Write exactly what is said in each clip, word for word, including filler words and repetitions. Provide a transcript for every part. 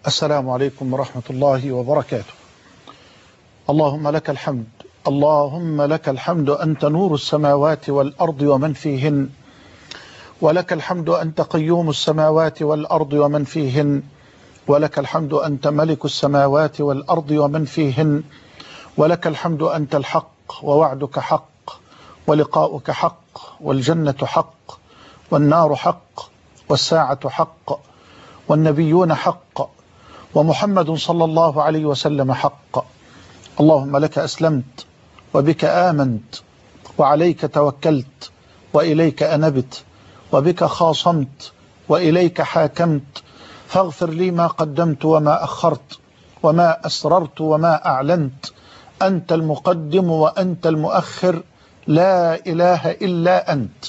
السلام عليكم ورحمة الله وبركاته. اللهم لك الحمد، اللهم لك الحمد أنت نور السماوات والأرض ومن فيهن، ولك الحمد أنت قيوم السماوات والأرض ومن فيهن، ولك الحمد أنت ملك السماوات والأرض ومن فيهن، ولك الحمد أنت الحق ووعدك حق ولقاؤك حق والجنة حق والنار حق والساعة حق والنبيون حق ومحمد صلى الله عليه وسلم حق. اللهم لك أسلمت وبك آمنت وعليك توكلت وإليك أنبت وبك خاصمت وإليك حاكمت، فاغفر لي ما قدمت وما أخرت وما أسررت وما أعلنت، أنت المقدم وأنت المؤخر، لا إله إلا أنت.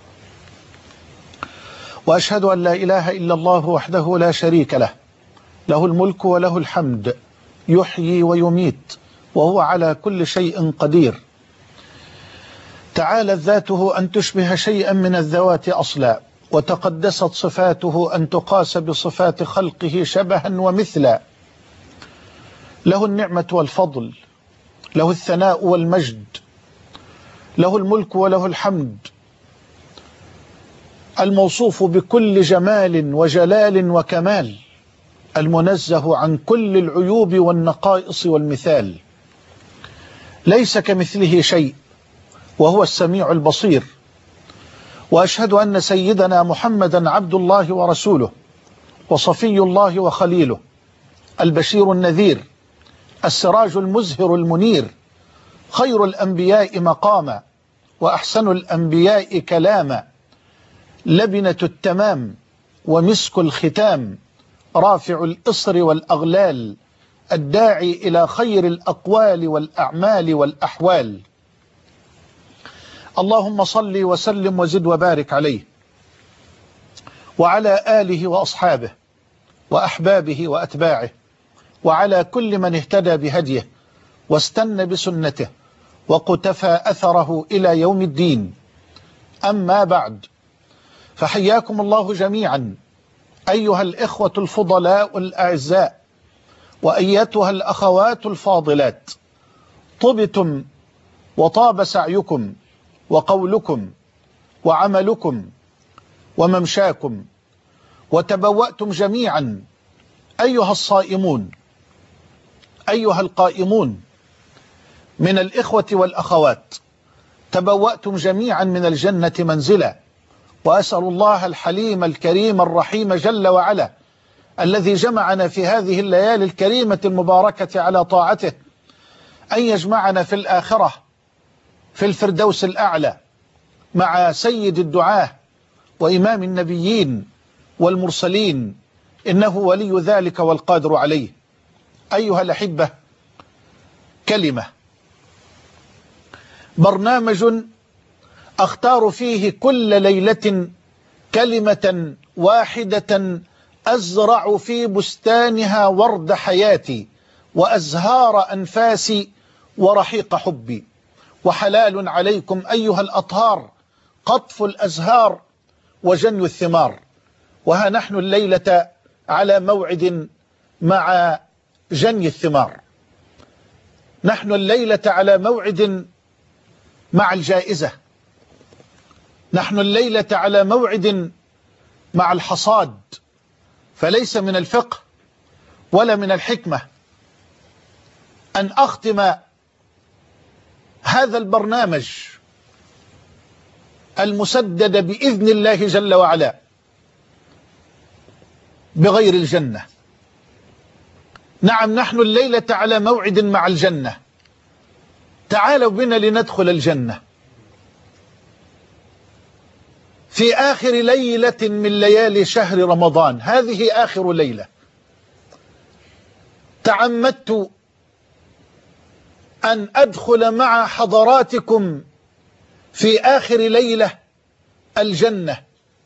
وأشهد أن لا إله إلا الله وحده لا شريك له، له الملك وله الحمد، يحيي ويميت وهو على كل شيء قدير. تعالت ذاته أن تشبه شيئا من الذوات أصلا، وتقدست صفاته أن تقاس بصفات خلقه شبها ومثلا. له النعمة والفضل، له الثناء والمجد، له الملك وله الحمد، الموصوف بكل جمال وجلال وكمال، المنزه عن كل العيوب والنقائص والمثال، ليس كمثله شيء وهو السميع البصير. وأشهد أن سيدنا محمدا عبد الله ورسوله وصفي الله وخليله، البشير النذير، السراج المزهر المنير، خير الأنبياء مقاما وأحسن الأنبياء كلاما، لبنة التمام ومسك الختام، رافع الإصر والأغلال، الداعي إلى خير الأقوال والأعمال والأحوال. اللهم صل وسلم وزد وبارك عليه وعلى آله وأصحابه وأحبابه وأتباعه، وعلى كل من اهتدى بهديه واستنى بسنته وقتفى أثره إلى يوم الدين. أما بعد، فحياكم الله جميعا أيها الإخوة الفضلاء الأعزاء، وأيتها الأخوات الفاضلات، طبتم وطاب سعيكم وقولكم وعملكم وممشاكم، وتبوأتم جميعا أيها الصائمون، أيها القائمون من الإخوة والأخوات، تبوأتم جميعا من الجنة منزلا. وأسأل الله الحليم الكريم الرحيم جل وعلا الذي جمعنا في هذه الليالي الكريمة المباركة على طاعته أن يجمعنا في الآخرة في الفردوس الأعلى مع سيد الدعاة وإمام النبيين والمرسلين، إنه ولي ذلك والقادر عليه. أيها الأحبة، كلمة، برنامج أختار فيه كل ليلة كلمة واحدة أزرع في بستانها ورد حياتي وأزهار أنفاسي ورحيق حبي. وحلال عليكم أيها الأطهار قطف الأزهار وجني الثمار. وها نحن الليلة على موعد مع جني الثمار، نحن الليلة على موعد مع الجائزة، نحن الليلة على موعد مع الحصاد. فليس من الفقه ولا من الحكمة أن أختم هذا البرنامج المسدد بإذن الله جل وعلا بغير الجنة. نعم، نحن الليلة على موعد مع الجنة، تعالوا بنا لندخل الجنة في آخر ليلة من ليالي شهر رمضان. هذه آخر ليلة تعمدت أن أدخل مع حضراتكم في آخر ليلة الجنة،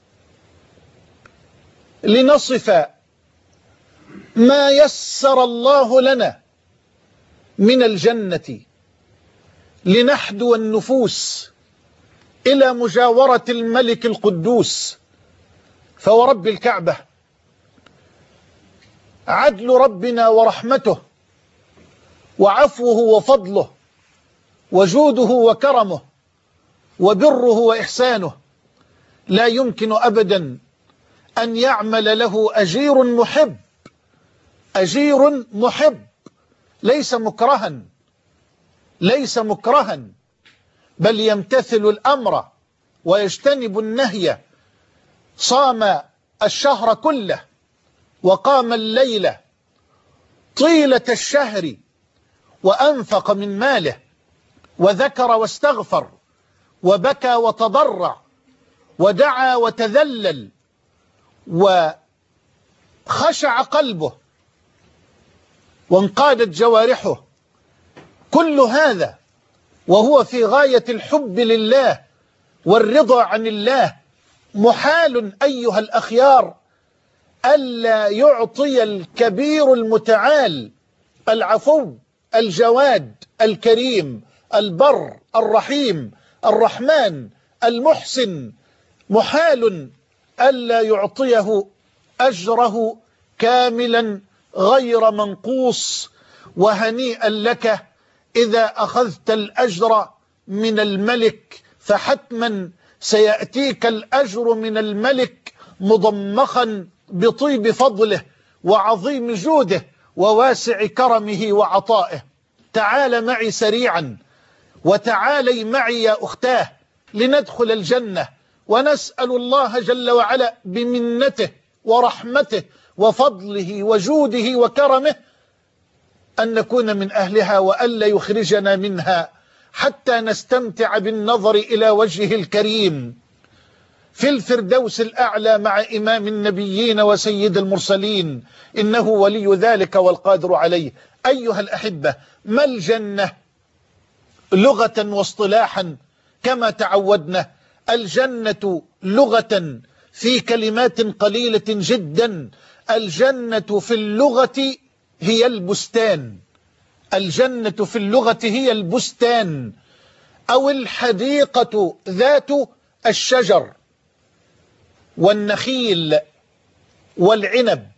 لنصف ما يسر الله لنا من الجنة، لنحدو النفوس إلى مجاورة الملك القدوس. فورب الكعبة عدل ربنا ورحمته وعفوه وفضله وجوده وكرمه وبره وإحسانه لا يمكن أبدا أن يعمل له أجير محب أجير محب ليس مكرها ليس مكرها بل يمتثل الأمر ويجتنب النهي. صام الشهر كله وقام الليل طيلة الشهر وأنفق من ماله وذكر واستغفر وبكى وتضرع ودعا وتذلل وخشع قلبه وانقادت جوارحه، كل هذا وهو في غاية الحب لله والرضا عن الله. محال أيها الأخيار ألا يعطي الكبير المتعال العفو الجواد الكريم البر الرحيم الرحمن المحسن، محال ألا يعطيه أجره كاملا غير منقوص. وهنيئا لك إذا أخذت الأجر من الملك، فحتما سيأتيك الأجر من الملك مضمخا بطيب فضله وعظيم جوده وواسع كرمه وعطائه. تعال معي سريعا وتعالي معي يا أختاه لندخل الجنة، ونسأل الله جل وعلا بمنته ورحمته وفضله وجوده وكرمه أن نكون من أهلها وألا يخرجنا منها حتى نستمتع بالنظر إلى وجهه الكريم في الفردوس الأعلى مع إمام النبيين وسيد المرسلين، إنه ولي ذلك والقادر عليه. أيها الأحبة، ما الجنة لغة واصطلاحا كما تعودنا؟ الجنة لغة في كلمات قليلة جدا، الجنة في اللغة هي البستان. الجنة في اللغة هي البستان أو الحديقة ذات الشجر والنخيل والعنب.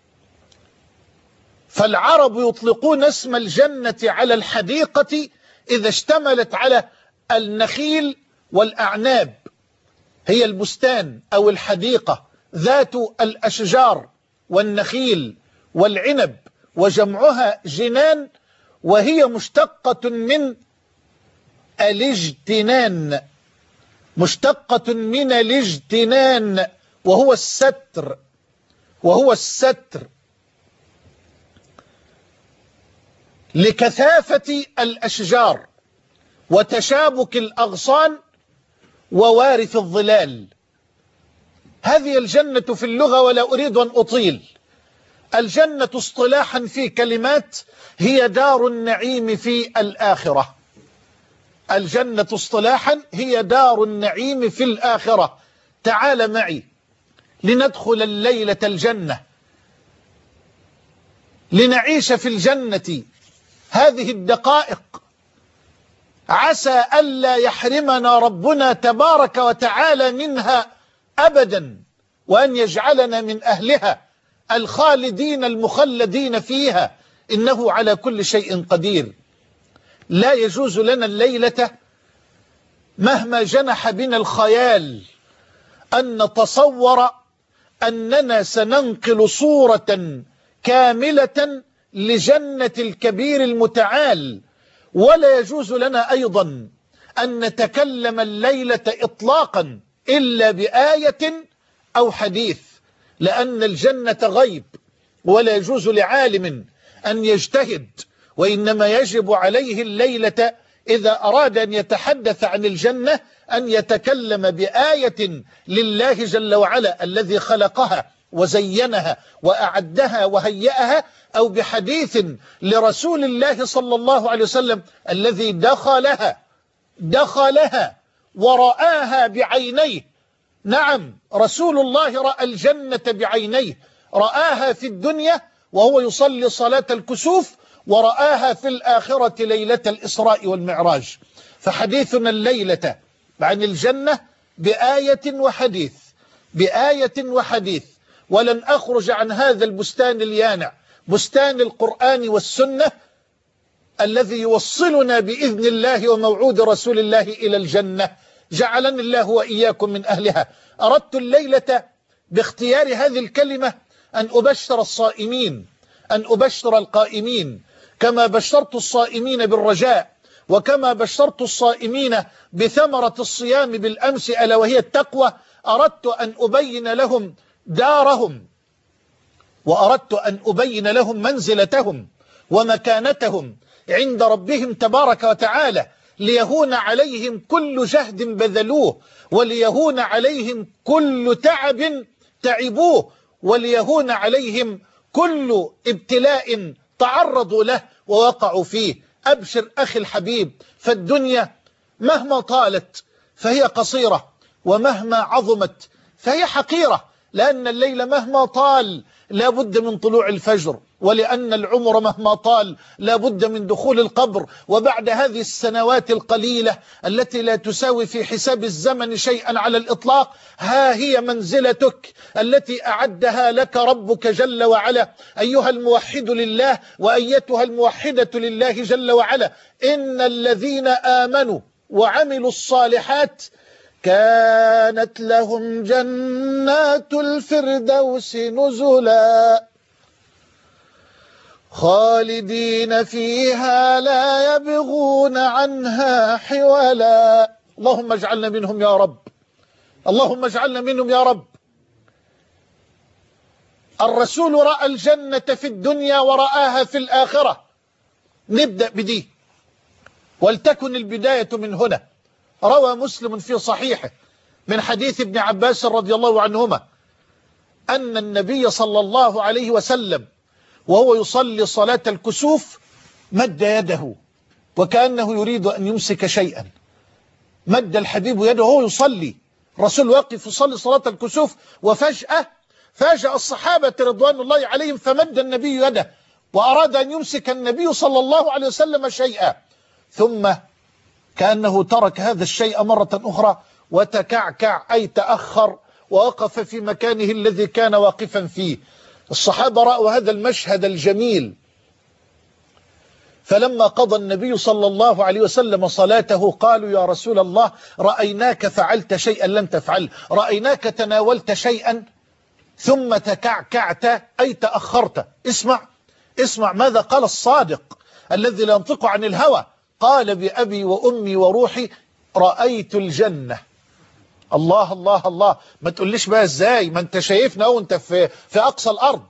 فالعرب يطلقون اسم الجنة على الحديقة إذا اشتملت على النخيل والأعناب، هي البستان أو الحديقة ذات الأشجار والنخيل والعنب، وجمعها جنان، وهي مشتقة من الاجتنان، مشتقة من الاجتنان وهو الستر، وهو الستر لكثافة الأشجار وتشابك الأغصان ووارث الظلال. هذه الجنة في اللغة، ولا أريد أن أطيل. الجنة اصطلاحا في كلمات هي دار النعيم في الآخرة. الجنة اصطلاحا هي دار النعيم في الآخرة. تعال معي لندخل الليلة الجنة، لنعيش في الجنة هذه الدقائق، عسى ألا يحرمنا ربنا تبارك وتعالى منها أبدا، وأن يجعلنا من أهلها الخالدين المخلدين فيها، إنه على كل شيء قدير. لا يجوز لنا الليلة مهما جنح بنا الخيال أن نتصور أننا سننقل صورة كاملة لجنة الكبير المتعال، ولا يجوز لنا أيضا أن نتكلم الليلة إطلاقا إلا بآية أو حديث، لأن الجنة غيب، ولا يجوز لعالم أن يجتهد، وإنما يجب عليه الليلة إذا أراد أن يتحدث عن الجنة أن يتكلم بآية لله جل وعلا الذي خلقها وزينها وأعدها وهيئها، أو بحديث لرسول الله صلى الله عليه وسلم الذي دخلها دخلها ورآها بعينيه. نعم، رسول الله رأى الجنة بعينيه، رآها في الدنيا وهو يصلي صلاة الكسوف، ورآها في الآخرة ليلة الإسراء والمعراج. فحديثنا الليلة عن الجنة بآية وحديث، بآية وحديث، ولن أخرج عن هذا البستان اليانع بستان القرآن والسنة الذي يوصلنا بإذن الله وموعود رسول الله إلى الجنة، جعلني الله وإياكم من أهلها. أردت الليلة باختيار هذه الكلمة أن أبشر الصائمين، أن أبشر القائمين، كما بشرت الصائمين بالرجاء، وكما بشرت الصائمين بثمرة الصيام بالأمس ألا وهي التقوى. أردت أن أبين لهم دارهم، وأردت أن أبين لهم منزلتهم ومكانتهم عند ربهم تبارك وتعالى، ليهون عليهم كل جهد بذلوه، وليهون عليهم كل تعب تعبوه، وليهون عليهم كل ابتلاء تعرضوا له ووقعوا فيه. أبشر أخي الحبيب، فالدنيا مهما طالت فهي قصيرة، ومهما عظمت فهي حقيرة، لأن الليل مهما طال لا بد من طلوع الفجر، ولأن العمر مهما طال لا بد من دخول القبر. وبعد هذه السنوات القليلة التي لا تساوي في حساب الزمن شيئا على الإطلاق، ها هي منزلتك التي أعدها لك ربك جل وعلا أيها الموحد لله وأيتها الموحدة لله جل وعلا. إن الذين آمنوا وعملوا الصالحات كانت لهم جنات الفردوس نزلا خالدين فيها لا يبغون عنها حولا. اللهم اجعلنا منهم يا رب، اللهم اجعلنا منهم يا رب. الرسول رأى الجنة في الدنيا ورآها في الآخرة. نبدأ بدي، ولتكن البداية من هنا. روى مسلم في صحيحه من حديث ابن عباس رضي الله عنهما أن النبي صلى الله عليه وسلم وهو يصلي صلاة الكسوف مد يده وكأنه يريد أن يمسك شيئا. مد الحبيب يده وهو يصلي، رسول واقف يصلي صلاة الكسوف، وفجأة فاجأ الصحابة رضوان الله عليهم فمد النبي يده وأراد أن يمسك النبي صلى الله عليه وسلم شيئا، ثم كأنه ترك هذا الشيء مرة أخرى وتكعكع أي تأخر ووقف في مكانه الذي كان واقفا فيه. الصحابة رأوا هذا المشهد الجميل، فلما قضى النبي صلى الله عليه وسلم صلاته قالوا يا رسول الله رأيناك فعلت شيئا لم تفعل، رأيناك تناولت شيئا ثم تكعكعت أي تأخرت. اسمع اسمع ماذا قال الصادق الذي لا ينطق عن الهوى، قال بأبي وأمي وروحي رأيت الجنة. الله الله الله، ما تقوليش بقى ازاي، ما انت شايفنا وانت في في اقصى الارض،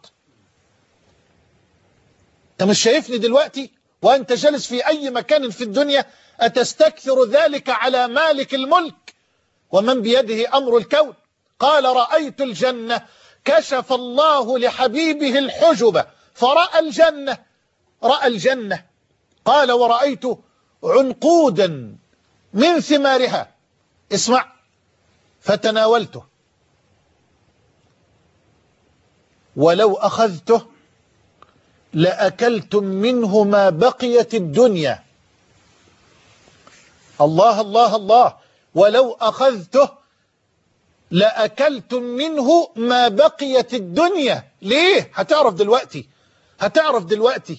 انت مش شايفني دلوقتي وانت جالس في اي مكان في الدنيا، اتستكثر ذلك على مالك الملك ومن بيده امر الكون. قال رأيت الجنة، كشف الله لحبيبه الحجب فرأى الجنة، رأى الجنة. قال ورأيت عنقودا من ثمارها، اسمع، فتناولته ولو أخذته لأكلتم منه ما بقيت الدنيا. الله الله الله، ولو أخذته لأكلتم منه ما بقيت الدنيا. ليه؟ هتعرف دلوقتي، هتعرف دلوقتي.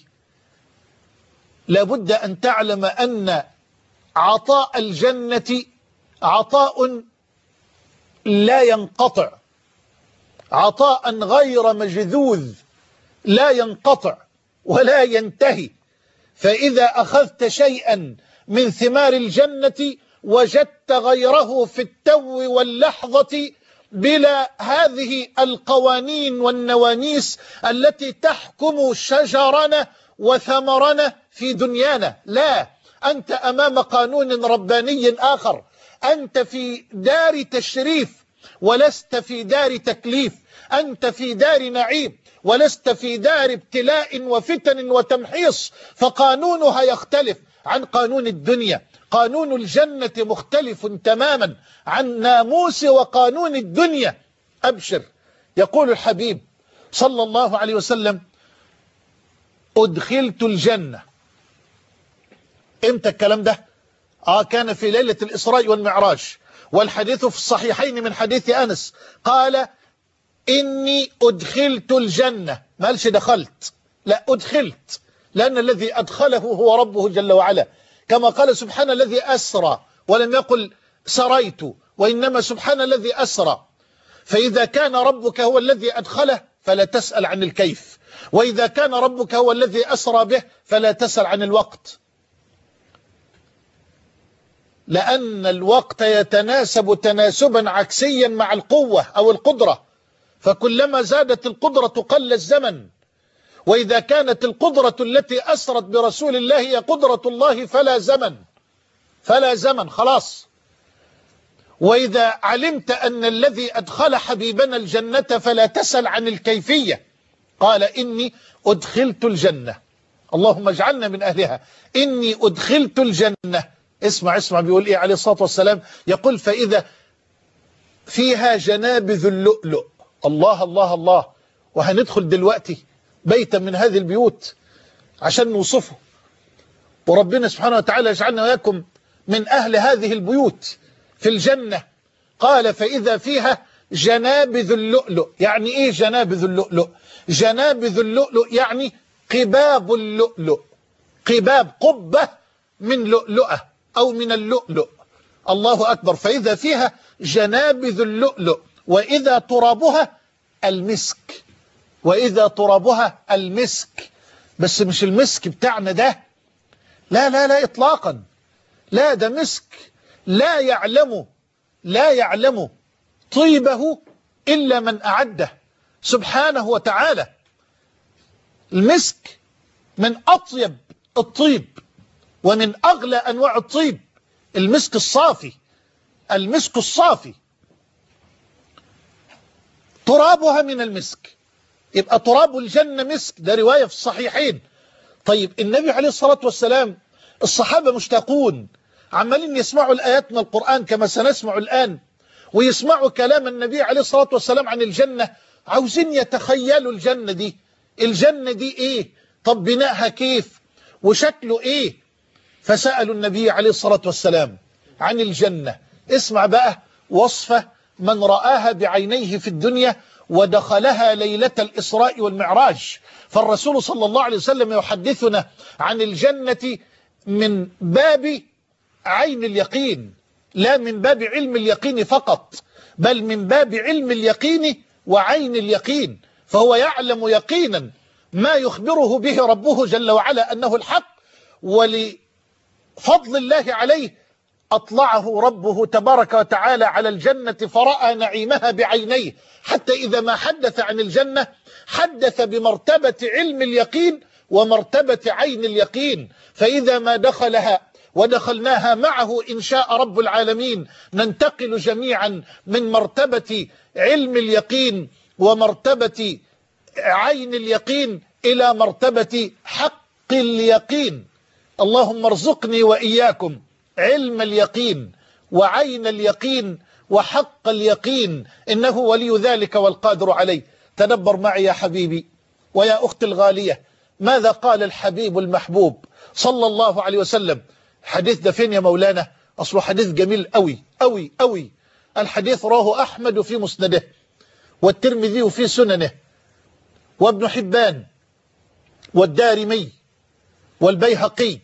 لابد أن تعلم أن عطاء الجنة عطاء لا ينقطع، عطاء غير مجذوذ لا ينقطع ولا ينتهي. فإذا أخذت شيئا من ثمار الجنة وجدت غيره في التو واللحظة بلا هذه القوانين والنوانيس التي تحكم شجرنا وثمرنا في دنيانا. لا، أنت أمام قانون رباني آخر، أنت في دار تشريف ولست في دار تكليف، أنت في دار نعيم ولست في دار ابتلاء وفتن وتمحيص، فقانونها يختلف عن قانون الدنيا. قانون الجنة مختلف تماما عن ناموس وقانون الدنيا. أبشر، يقول الحبيب صلى الله عليه وسلم أدخلت الجنة. امتى الكلام ده؟ آه كان في ليلة الإسراء والمعراج، والحديث في الصحيحين من حديث أنس قال إني أدخلت الجنة، ما قالش دخلت، لا، أدخلت، لأن الذي أدخله هو ربه جل وعلا، كما قال سبحان الذي أسرى ولم يقل سريت، وإنما سبحان الذي أسرى. فإذا كان ربك هو الذي أدخله فلا تسأل عن الكيف، وإذا كان ربك هو الذي أسرى به فلا تسأل عن الوقت، لأن الوقت يتناسب تناسبا عكسيا مع القوة أو القدرة، فكلما زادت القدرة قل الزمن، وإذا كانت القدرة التي أسرت برسول الله هي قدرة الله فلا زمن، فلا زمن خلاص. وإذا علمت أن الذي أدخل حبيبنا الجنة فلا تسأل عن الكيفية، قال إني أدخلت الجنة، اللهم اجعلنا من أهلها، إني أدخلت الجنة. اسمع اسمع بيقول إيه عليه الصلاة والسلام، يقول فإذا فيها جنابذ اللؤلؤ. الله الله الله. وهندخل دلوقتي بيتا من هذه البيوت عشان نوصفه، وربنا سبحانه وتعالى يجعلنا وياكم من أهل هذه البيوت في الجنة. قال فإذا فيها جنابذ اللؤلؤ. يعني إيه جنابذ اللؤلؤ؟ جنابذ اللؤلؤ يعني قباب اللؤلؤ، قباب قبة من لؤلؤة أو من اللؤلؤ. الله أكبر. فإذا فيها جنابذ اللؤلؤ وإذا ترابها المسك، وإذا ترابها المسك. بس مش المسك بتاعنا ده، لا لا لا إطلاقا، لا ده مسك لا يعلم لا يعلم طيبه إلا من أعده سبحانه وتعالى. المسك من أطيب الطيب ومن أغلى أنواع الطيب، المسك الصافي، المسك الصافي ترابها من المسك. يبقى تراب الجنة مسك، ده رواية في الصحيحين. طيب النبي عليه الصلاة والسلام، الصحابة مشتاقون عمالين يسمعوا الآيات من القرآن كما سنسمع الآن، ويسمعوا كلام النبي عليه الصلاة والسلام عن الجنة، عاوزين يتخيلوا الجنة دي، الجنة دي ايه، طب بناءها كيف وشكله ايه. فسألوا النبي عليه الصلاة والسلام عن الجنة. اسمع بقى وصفة من رآها بعينيه في الدنيا ودخلها ليلة الإسراء والمعراج. فالرسول صلى الله عليه وسلم يحدثنا عن الجنة من باب عين اليقين، لا من باب علم اليقين فقط، بل من باب علم اليقين وعين اليقين. فهو يعلم يقينا ما يخبره به ربه جل وعلا أنه الحق، ولفضل الله عليه أطلعه ربه تبارك وتعالى على الجنة فرأى نعيمها بعينيه، حتى إذا ما حدث عن الجنة حدث بمرتبة علم اليقين ومرتبة عين اليقين. فإذا ما دخلها ودخلناها معه إن شاء رب العالمين ننتقل جميعا من مرتبة علم اليقين ومرتبة عين اليقين إلى مرتبة حق اليقين. اللهم ارزقني وإياكم علم اليقين وعين اليقين وحق اليقين، إنه ولي ذلك والقادر عليه. تدبر معي يا حبيبي ويا أختي الغالية ماذا قال الحبيب المحبوب صلى الله عليه وسلم. الحديث ده فين يا مولانا؟ أصله حديث جميل أوي أوي أوي. الحديث رواه أحمد في مسنده، والترمذي في سننه، وابن حبان، والدارمي، والبيهقي،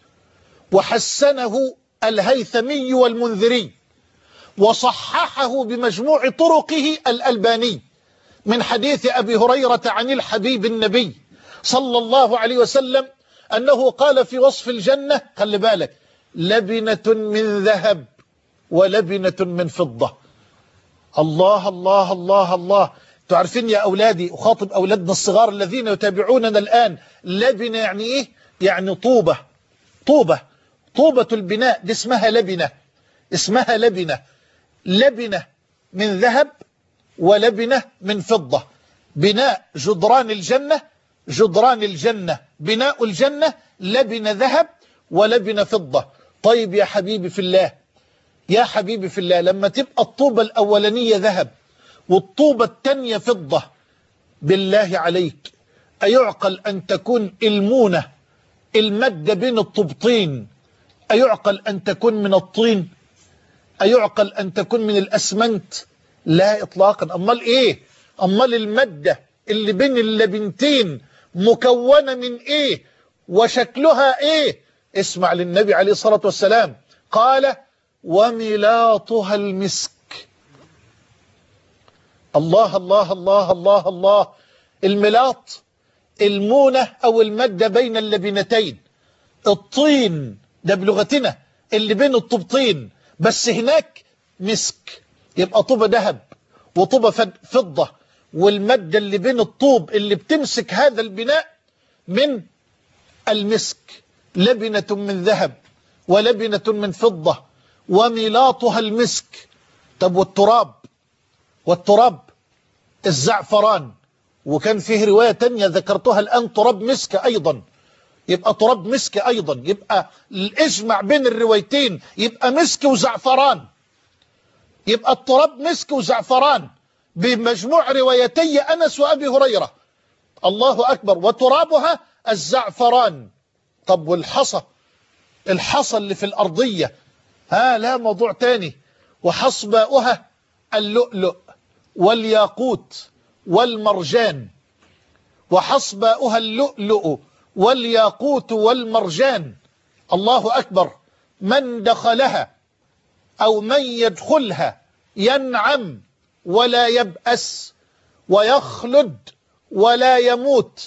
وحسنه الهيثمي والمنذري، وصححه بمجموع طرقه الألباني، من حديث أبي هريرة عن الحبيب النبي صلى الله عليه وسلم أنه قال في وصف الجنة، خلي بالك، لبنة من ذهب ولبنة من فضة. الله الله الله الله. تعرفين يا أولادي، أخاطب أولادنا الصغار الذين يتابعوننا الآن، لبنة يعني إيه؟ يعني طوبة، طوبة، طوبة البناء دي اسمها لبنة، اسمها لبنة، لبنة من ذهب ولبنة من فضة. بناء جدران الجنة، جدران الجنة بناء الجنة لبنة ذهب ولبنة فضة. طيب يا حبيبي في الله، يا حبيبي في الله، لما تبقى الطوبة الأولانية ذهب والطوبة الثانية فضة، بالله عليك أيعقل أن تكون المونة المادة بين الطوبتين، أيعقل أن تكون من الطين؟ أيعقل أن تكون من الأسمنت؟ لا إطلاقا. أمال إيه؟ أمال المادة اللي بين اللبنتين مكونة من ايه وشكلها ايه؟ اسمع للنبي عليه الصلاة والسلام قال وملاطها المسك. الله الله الله الله الله. الملاط المونة او المادة بين اللبنتين، الطين ده بلغتنا اللي بين الطوبتين، بس هناك مسك، يبقى طوبة ذهب وطوبة فضة، والمادة اللي بين الطوب اللي بتمسك هذا البناء من المسك، لبنة من ذهب ولبنة من فضة وملاطها المسك. طب والتراب؟ والتراب الزعفران، وكان فيه رواية تانية ذكرتها الآن تراب مسك أيضا، يبقى تراب مسك أيضا، يبقى اجمع بين الروايتين، يبقى مسك وزعفران، يبقى التراب مسك وزعفران بمجموع روايتي أنس وأبي هريرة. الله أكبر. وترابها الزعفران. طب والحصى؟ الحصى اللي في الأرضية، ها لا موضوع تاني. وحصباؤها اللؤلؤ والياقوت والمرجان. وحصباؤها اللؤلؤ والياقوت والمرجان. الله أكبر. من دخلها أو من يدخلها ينعم ولا يبأس ويخلد ولا يموت،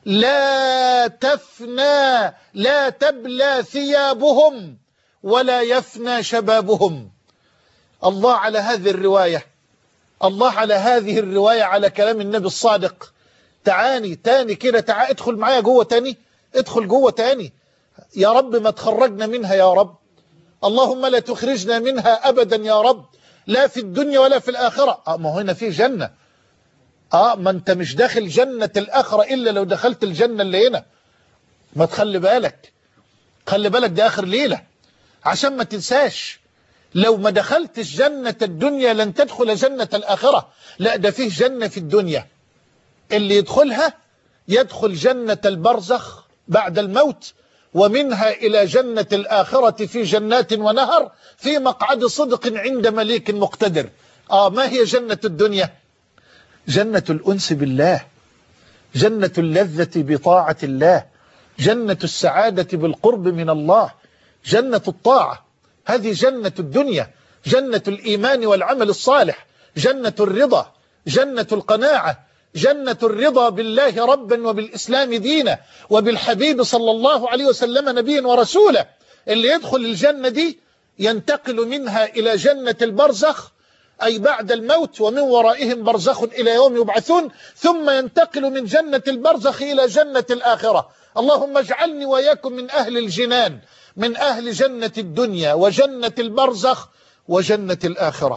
لا تفنى لا تبلى ثيابهم ولا يفنى شبابهم. الله على هذه الرواية، الله على هذه الرواية، على كلام النبي الصادق. تعاني تاني كده، تعال ادخل معايا جوه تاني، ادخل جوه تاني. يا رب ما تخرجنا منها يا رب، اللهم لا تخرجنا منها أبدا يا رب، لا في الدنيا ولا في الآخرة. آه ما هو هنا في جنة، اه ما انت مش داخل جنة الآخرة إلا لو دخلت الجنة اللي هنا. ما تخلي بالك، خلي بالك دي آخر ليلة عشان ما تنساش. لو ما دخلتش جنة الدنيا لن تدخل جنة الآخرة. لا ده فيه جنة في الدنيا، اللي يدخلها يدخل جنة البرزخ بعد الموت، ومنها إلى جنة الآخرة في جنات ونهر في مقعد صدق عند مليك مقتدر. آه ما هي جنة الدنيا؟ جنة الأنس بالله، جنة اللذة بطاعة الله، جنة السعادة بالقرب من الله، جنة الطاعة. هذه جنة الدنيا، جنة الإيمان والعمل الصالح، جنة الرضا، جنة القناعة، جنة الرضا بالله ربا وبالإسلام دينا وبالحبيب صلى الله عليه وسلم نبيا ورسولا. اللي يدخل الجنة دي ينتقل منها إلى جنة البرزخ، أي بعد الموت، ومن ورائهم برزخ إلى يوم يبعثون، ثم ينتقل من جنة البرزخ إلى جنة الآخرة. اللهم اجعلني وإياكم من أهل الجنان، من أهل جنة الدنيا وجنة البرزخ وجنة الآخرة.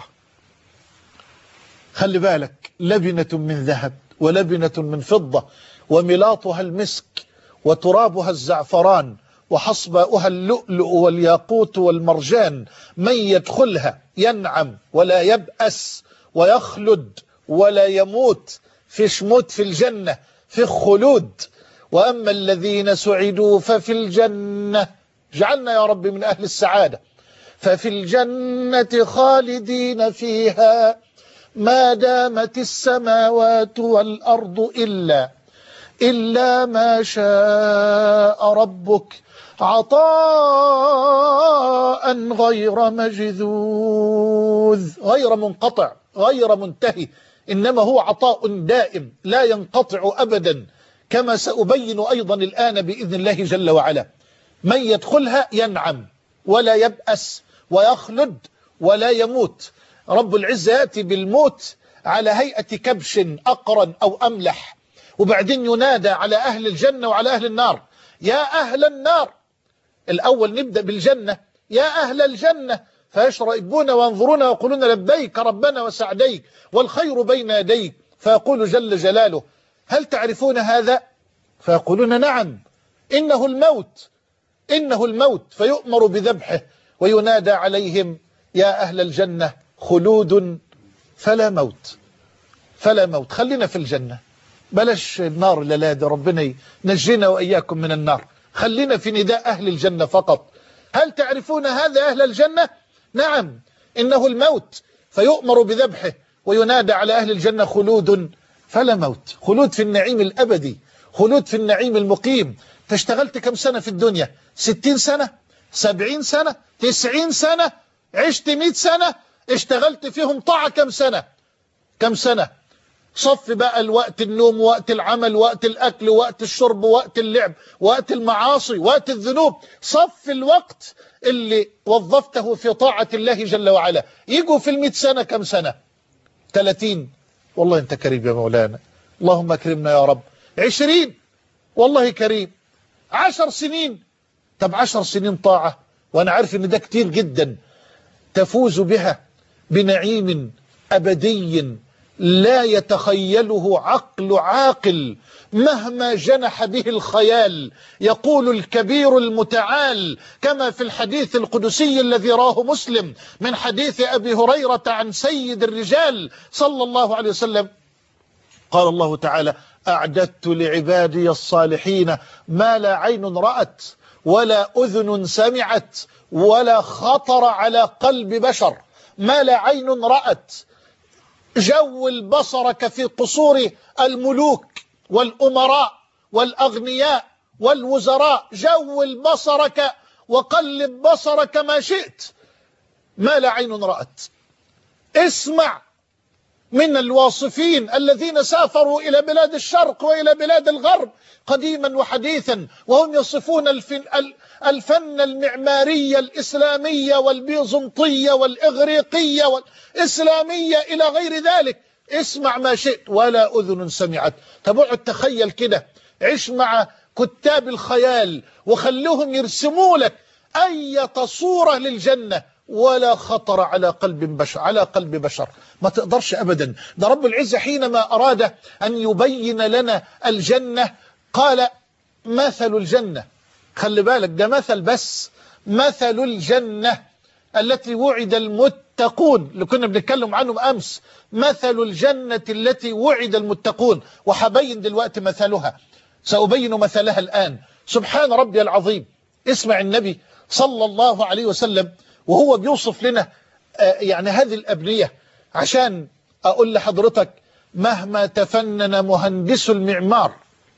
خلي بالك، لبنة من ذهب ولبنة من فضة وملاطها المسك وترابها الزعفران وحصباؤها اللؤلؤ والياقوت والمرجان. من يدخلها ينعم ولا يبأس ويخلد ولا يموت. فيش موت في الجنة، في خلود. وأما الذين سعدوا ففي الجنة، جعلنا يا رب من أهل السعادة، ففي الجنة خالدين فيها ما دامت السماوات والأرض إلا إلا ما شاء ربك عطاء غير مجذوذ، غير منقطع غير منتهي، إنما هو عطاء دائم لا ينقطع أبدا، كما سأبين أيضا الآن بإذن الله جل وعلا. من يدخلها ينعم ولا يبأس ويخلد ولا يموت. رب العزة يأتي بالموت على هيئة كبش أقرن أو أملح، وبعدين ينادى على أهل الجنة وعلى أهل النار: يا أهل النار. الأول نبدأ بالجنة: يا أهل الجنة، فيشرئبون وينظرون ويقولون لبيك ربنا وسعديك والخير بين يديك. فيقول جل جلاله: هل تعرفون هذا؟ فيقولون: نعم، إنه الموت، إنه الموت. فيؤمر بذبحه وينادى عليهم: يا أهل الجنة خلود فلا موت، فلا موت. خلينا في الجنة، بلاش النار للادي، ربنا نجينا وإياكم من النار. خلينا في نداء أهل الجنة فقط. هل تعرفون هذا أهل الجنة؟ نعم، إنه الموت. فيؤمر بذبحه وينادى على أهل الجنة: خلود فلا موت. خلود في النعيم الأبدي، خلود في النعيم المقيم. تشتغلت كم سنة في الدنيا؟ ستين سنة، سبعين سنة، تسعين سنة، عشت مئة سنة، اشتغلت فيهم طاعة كم سنة؟ كم سنة؟ صف بقى الوقت، النوم، وقت العمل، وقت الأكل، وقت الشرب، وقت اللعب، وقت المعاصي، وقت الذنوب. صف الوقت اللي وظفته في طاعة الله جل وعلا. يجوا في المئة سنة كم سنة؟ ثلاثين. والله أنت كريم يا مولانا، اللهم اكرمنا يا رب. عشرين. والله كريم. عشر سنين. طب عشر سنين طاعة، وأنا عارف إن ده كتير جدا، تفوز بها بنعيم أبدي لا يتخيله عقل عاقل مهما جنح به الخيال. يقول الكبير المتعال كما في الحديث القدسي الذي راه مسلم من حديث أبي هريرة عن سيد الرجال صلى الله عليه وسلم، قال الله تعالى: أعددت لعبادي الصالحين ما لا عين رأت ولا أذن سمعت ولا خطر على قلب بشر. ما لا عين رأت، جو البصرك في قصور الملوك والأمراء والأغنياء والوزراء، جو البصرك وقلب بصرك ما شئت. ما لا عين رأت. اسمع من الواصفين الذين سافروا إلى بلاد الشرق وإلى بلاد الغرب قديما وحديثا، وهم يصفون الفن, الفن المعماري الإسلامية والبيزنطية والإغريقية والإسلامية إلى غير ذلك. اسمع ما شئت. ولا أذن سمعت. تبعد تخيل كده، عش مع كتاب الخيال وخلوهم يرسموا لك أي صورة للجنة، ولا خطر على قلب بشر على قلب بشر. ما تقدرش أبدا. ده رب العزة حينما أراد أن يبين لنا الجنة قال: مثل الجنة. خلي بالك، ده مثل بس. مثل الجنة التي وعد المتقون اللي كنا بنتكلم عنهم أمس. مثل الجنة التي وعد المتقون. وحبين دلوقتي مثلها، سأبين مثلها الآن. سبحان ربي العظيم. اسمع النبي صلى الله عليه وسلم وهو بيوصف لنا يعني هذه الأبنية، عشان أقول لحضرتك مهما تفنن مهندس المعمار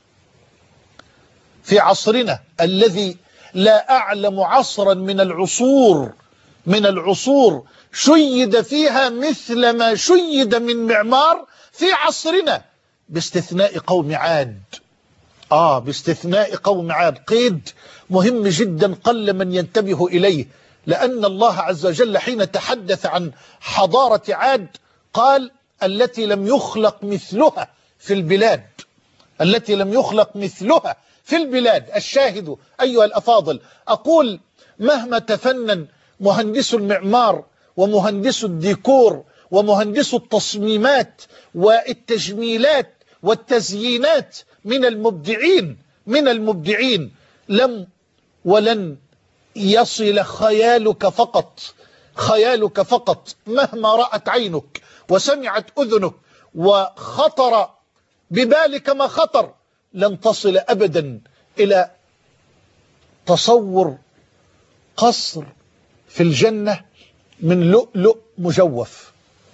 في عصرنا الذي لا أعلم عصرا من العصور من العصور شيد فيها مثل ما شيد من معمار في عصرنا، باستثناء قوم عاد. آه باستثناء قوم عاد. قيد مهم جدا قل من ينتبه إليه، لأن الله عز وجل حين تحدث عن حضارة عاد قال: التي لم يخلق مثلها في البلاد. التي لم يخلق مثلها في البلاد. الشاهد أيها الأفاضل، أقول مهما تفنن مهندس المعمار ومهندس الديكور ومهندس التصميمات والتجميلات والتزيينات من المبدعين من المبدعين لم ولن يصل خيالك فقط خيالك فقط مهما رأت عينك وسمعت أذنك وخطر ببالك ما خطر، لن تصل أبدا إلى تصور قصر في الجنة من لؤلؤ مجوف.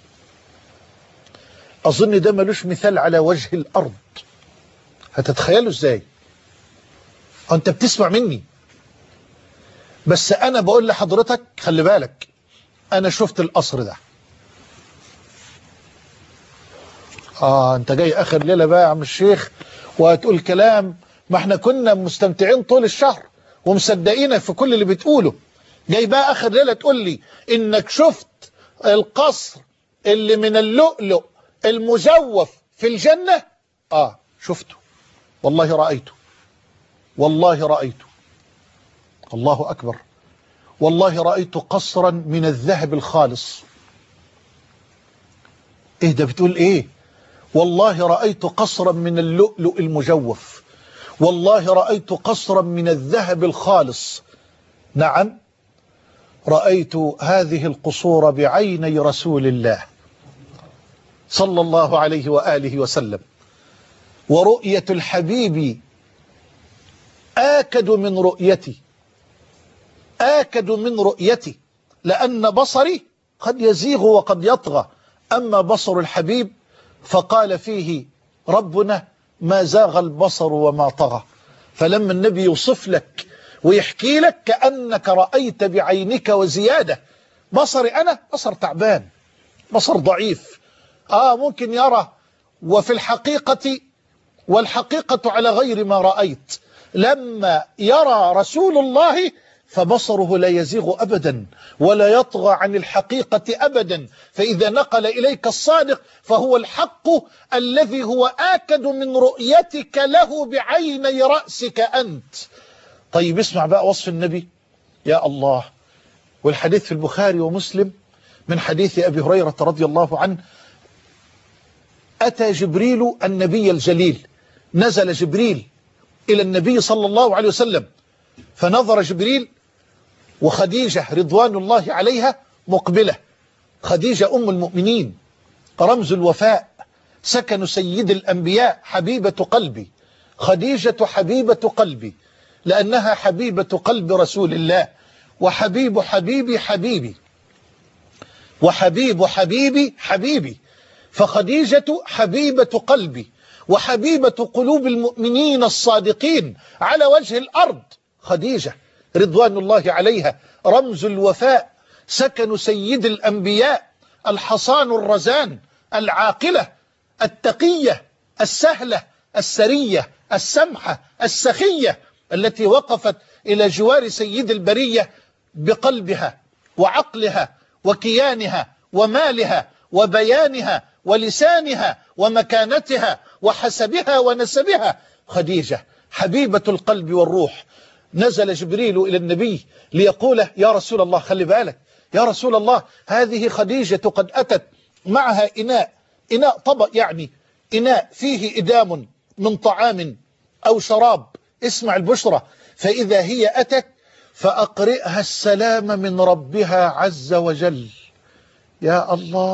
أظن ده ملوش مثال على وجه الأرض. هتتخيلوا ازاي؟ أنت بتسمع مني، بس أنا بقول لحضرتك خلي بالك، أنا شفت القصر ده. آه أنت جاي آخر ليلة بقى يا عم الشيخ وهتقول كلام، ما احنا كنا مستمتعين طول الشهر ومصدقينك في كل اللي بتقوله. جاي بقى آخر ليلة تقول لي إنك شفت القصر اللي من اللؤلؤ المجوف في الجنة؟ آه شفته، والله رأيته، والله رأيته. الله أكبر. والله رأيت قصرا من الذهب الخالص. إيه ده بتقول إيه؟ والله رأيت قصرا من اللؤلؤ المجوف، والله رأيت قصرا من الذهب الخالص. نعم رأيت هذه القصور بعيني رسول الله صلى الله عليه وآله وسلم. ورؤية الحبيب آكد من رؤيتي آكد من رؤيتي لأن بصري قد يزيغ وقد يطغى، أما بصر الحبيب فقال فيه ربنا: ما زاغ البصر وما طغى. فلما النبي يوصف لك ويحكي لك كأنك رأيت بعينك وزيادة. بصري أنا بصر تعبان، بصر ضعيف، آه ممكن يرى، وفي الحقيقة والحقيقة على غير ما رأيت. لما يرى رسول الله فبصره لا يزيغ أبدا ولا يطغى عن الحقيقة أبدا. فإذا نقل إليك الصادق فهو الحق الذي هو آكد من رؤيتك له بعيني رأسك أنت. طيب اسمع بقى وصف النبي. يا الله. والحديث في البخاري ومسلم من حديث أبي هريرة رضي الله عنه. أتى جبريل النبي الجليل، نزل جبريل إلى النبي صلى الله عليه وسلم، فنظر جبريل وخديجة رضوان الله عليها مقبلة. خديجة أم المؤمنين، رمز الوفاء، سكن سيد الأنبياء، حبيبة قلبي. خديجة حبيبة قلبي لأنها حبيبة قلب رسول الله، وحبيب حبيبي حبيبي، وحبيب حبيبي حبيبي. فخديجة حبيبة قلبي وحبيبة قلوب المؤمنين الصادقين على وجه الأرض. خديجة رضوان الله عليها رمز الوفاء، سكن سيد الأنبياء، الحصان الرزان، العاقلة التقية السهلة السرية السمحة السخية، التي وقفت إلى جوار سيد البرية بقلبها وعقلها وكيانها ومالها وبيانها ولسانها ومكانتها وحسبها ونسبها. خديجة حبيبة القلب والروح. نزل جبريل إلى النبي ليقول يا رسول الله، خلي بالك يا رسول الله، هذه خديجة قد أتت معها إناء، إناء طبق يعني، إناء فيه إدام من طعام أو شراب. اسمع البشرى. فإذا هي أتت فأقرئها السلام من ربها عز وجل. يا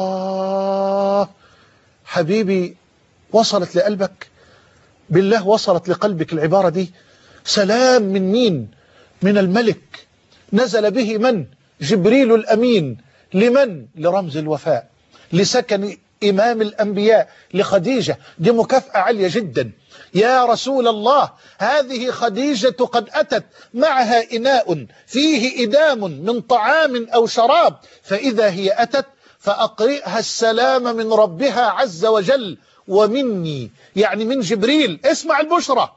الله. حبيبي وصلت لقلبك؟ بالله وصلت لقلبك العبارة دي؟ سلام من مين؟ من الملك. نزل به من؟ جبريل الأمين. لمن؟ لرمز الوفاء، لسكن إمام الأنبياء، لخديجة. دي مكافأة عالية جدا. يا رسول الله، هذه خديجة قد أتت معها إناء فيه إدام من طعام أو شراب، فإذا هي أتت فأقرئها السلام من ربها عز وجل ومني، يعني من جبريل. اسمع البشرى.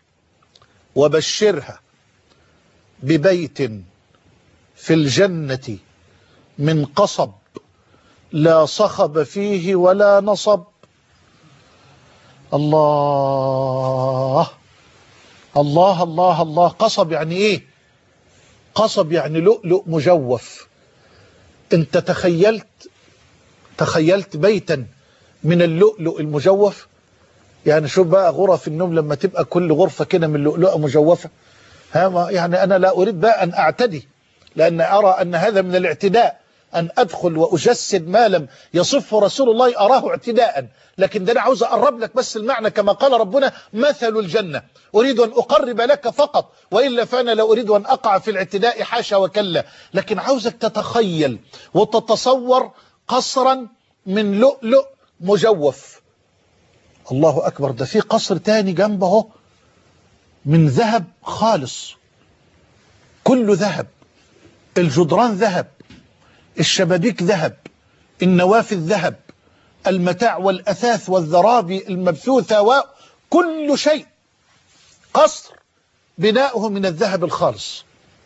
وبشرها ببيت في الجنة من قصب لا صخب فيه ولا نصب. الله الله الله الله. قصب يعني ايه؟ قصب يعني لؤلؤ مجوف. انت تخيلت تخيلت بيتا من اللؤلؤ المجوف؟ يعني شوف بقى غرف النوم لما تبقى كل غرفة كده من لؤلؤة مجوفة. ها يعني أنا لا أريد بقى أن أعتدي، لأن أرى أن هذا من الاعتداء، أن أدخل وأجسد ما لم يصفه رسول الله أراه اعتداء. لكن ده أنا عاوز أقرب لك بس المعنى، كما قال ربنا مثل الجنة. أريد أن أقرب لك فقط، وإلا فأنا لا أريد أن أقع في الاعتداء، حاشا وكلا. لكن عاوزك تتخيل وتتصور قصرا من لؤلؤ مجوف. الله أكبر. ده في قصر تاني جنبه من ذهب خالص، كله ذهب، الجدران ذهب، الشبابيك ذهب، النوافذ ذهب، المتاع والأثاث والذرابي المبثوثة وكل شيء. قصر بناؤه من الذهب الخالص.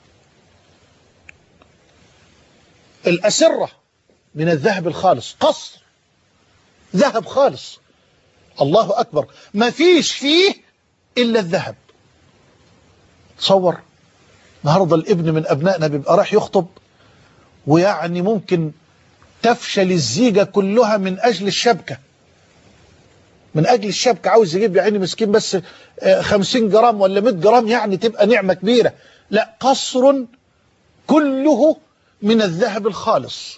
الأسرة من الذهب الخالص. قصر ذهب خالص. الله أكبر. ما فيش فيه إلا الذهب. تصور النهارده الابن من أبنائنا بيبقى راح يخطب، ويعني ممكن تفشل الزيجة كلها من أجل الشبكة، من أجل الشبكة. عاوز يجيب يعني مسكين بس خمسين جرام ولا مئة جرام، يعني تبقى نعمة كبيرة. لا، قصر كله من الذهب الخالص.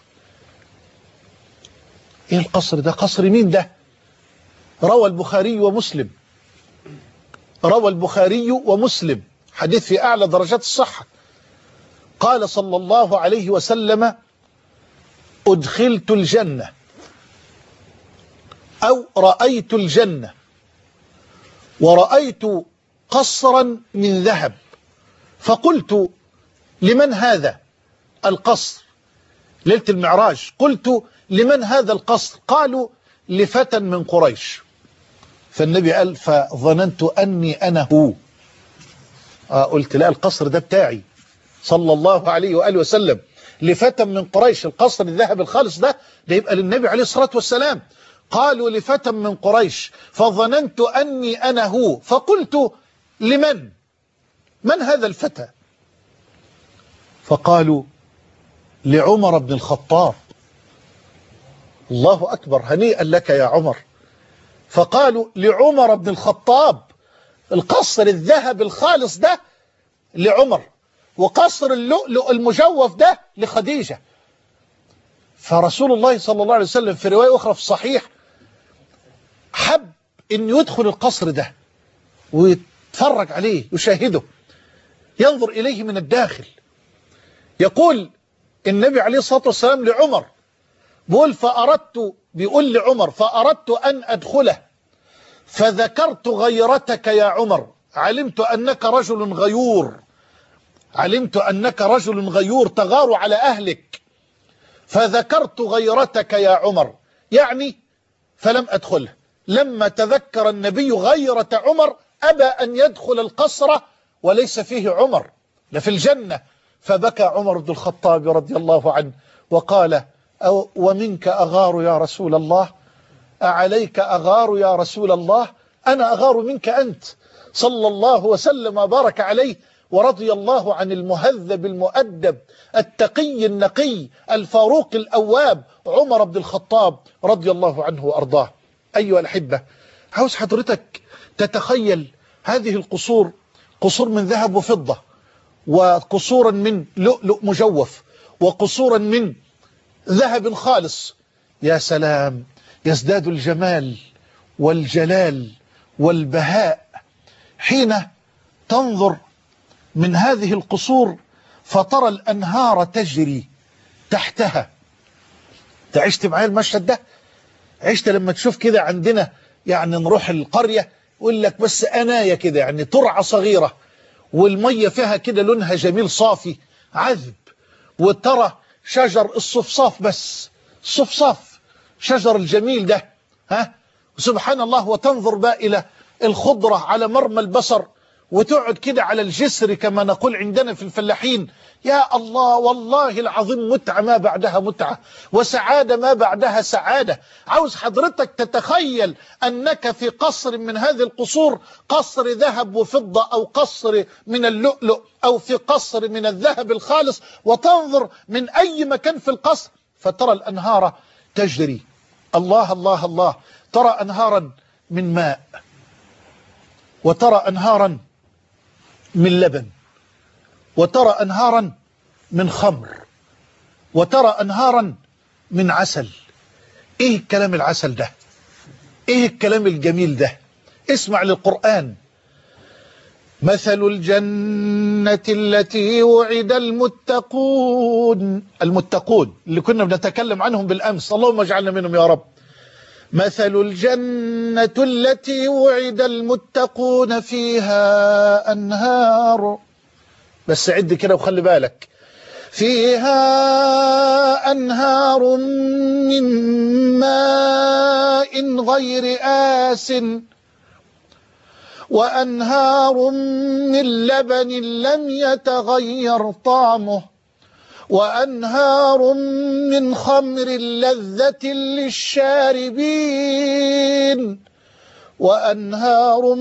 ايه القصر ده؟ قصر مين ده؟ روى البخاري ومسلم، روى البخاري ومسلم حديث في أعلى درجات الصحة. قال صلى الله عليه وسلم: أدخلت الجنة أو رأيت الجنة ورأيت قصرا من ذهب، فقلت لمن هذا القصر؟ ليلة المعراج قلت لمن هذا القصر؟ قالوا لفتى من قريش. فالنبي قال فظننت أني أنا هو. آه قلت لا، القصر ده بتاعي صلى الله عليه وآله وسلم، لفتى من قريش. القصر الذهب الخالص ده ده يبقى للنبي عليه الصلاة والسلام. قالوا لفتى من قريش، فظننت أني أنا هو، فقلت لمن؟ من هذا الفتى؟ فقالوا لعمر بن الخطاب. الله أكبر، هنيئا لك يا عمر. فقالوا لعمر بن الخطاب، القصر الذهب الخالص ده لعمر، وقصر اللؤلؤ المجوف ده لخديجة. فرسول الله صلى الله عليه وسلم في رواية أخرى في الصحيح حب أن يدخل القصر ده ويتفرج عليه، يشاهده، ينظر إليه من الداخل. يقول النبي عليه الصلاة والسلام لعمر، بيقول فأردت بيقول لعمر فأردت أن أدخله، فذكرت غيرتك يا عمر، علمت أنك رجل غيور، علمت أنك رجل غيور تغار على أهلك، فذكرت غيرتك يا عمر، يعني فلم أدخله. لما تذكر النبي غيرة عمر أبى أن يدخل القصر وليس فيه عمر لفي الجنة. فبكى عمر بن الخطاب رضي الله عنه وقال أو ومنك أغار يا رسول الله؟ أعليك أغار يا رسول الله؟ أنا أغار منك أنت، صلى الله وسلم وبارك عليه. ورضي الله عن المهذب المؤدب التقي النقي الفاروق الأواب عمر بن الخطاب رضي الله عنه وأرضاه. أيها الأحبة، عاوز حضرتك تتخيل هذه القصور، قصور من ذهب وفضة، وقصورا من لؤلؤ مجوف، وقصورا من ذهب خالص. يا سلام، يزداد الجمال والجلال والبهاء حين تنظر من هذه القصور فترى الأنهار تجري تحتها. تعشت معايا المشهد ده؟ عشت لما تشوف كده عندنا يعني نروح القرية يقول لك بس أناية كده، يعني ترعة صغيرة والمية فيها كده لونها جميل صافي عذب، وترى شجر الصفصاف، بس الصفصاف شجر الجميل ده، ها سبحان الله. وتنظر بقى إلى الخضرة على مرمى البصر، وتقعد كده على الجسر كما نقول عندنا في الفلاحين. يا الله، والله العظيم متعة ما بعدها متعة، وسعادة ما بعدها سعادة. عاوز حضرتك تتخيل أنك في قصر من هذه القصور، قصر ذهب وفضة أو قصر من اللؤلؤ أو في قصر من الذهب الخالص، وتنظر من أي مكان في القصر فترى الأنهار تجري. الله الله الله، ترى أنهارا من ماء، وترى أنهارا من لبن، وترى أنهارا من خمر، وترى أنهارا من عسل. إيه الكلام العسل ده؟ إيه الكلام الجميل ده؟ اسمع للقرآن. مثل الجنة التي وعد المتقون، المتقون اللي كنا بنتكلم عنهم بالأمس، اللهم اجعلنا منهم يا رب. مثل الجنة التي وعد المتقون فيها أنهار، بس عد كده وخلي بالك، فيها أنهار من ماء غير آس، وأنهار من لبن لم يتغير طعمه، وأنهار من خمر لذة للشاربين، وأنهار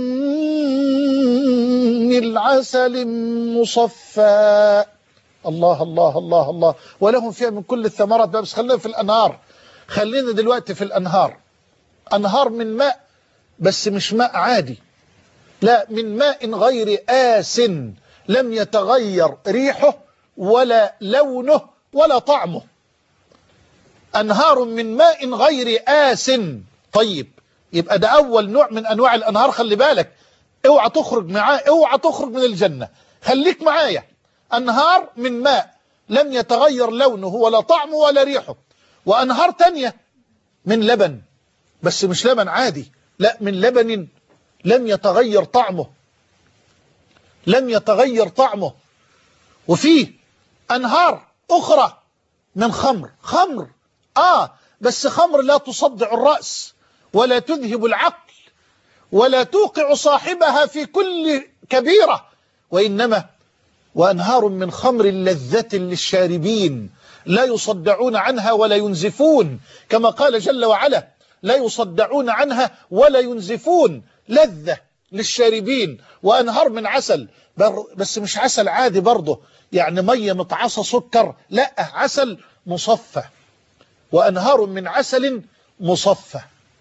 من عسل مصفى. الله الله الله الله. ولهم فيها من كل الثمرات. بس خلينا في الأنهار، خلينا دلوقتي في الأنهار. أنهار من ماء، بس مش ماء عادي، لا، من ماء غير آس لم يتغير ريحه ولا لونه ولا طعمه. أنهار من ماء غير آس. طيب، يبقى ده أول نوع من أنواع الأنهار. خلي بالك، اوعى تخرج معاه، اوعى تخرج من الجنة، خليك معايا. أنهار من ماء لم يتغير لونه ولا طعمه ولا ريحه. وأنهار تانية من لبن، بس مش لبن عادي، لا، من لبن لم يتغير طعمه، لم يتغير طعمه. وفيه أنهار أخرى من خمر، خمر آه بس خمر لا تصدع الرأس ولا تذهب العقل ولا توقع صاحبها في كل كبيرة، وإنما وأنهار من خمر لذة للشاربين لا يصدعون عنها ولا ينزفون، كما قال جل وعلا لا يصدعون عنها ولا ينزفون، لذة للشاربين. وأنهار من عسل، بس مش عسل عادي برضه، يعني مية متعصى سكر، لا، عسل مصفى. وأنهار من عسل مصفى.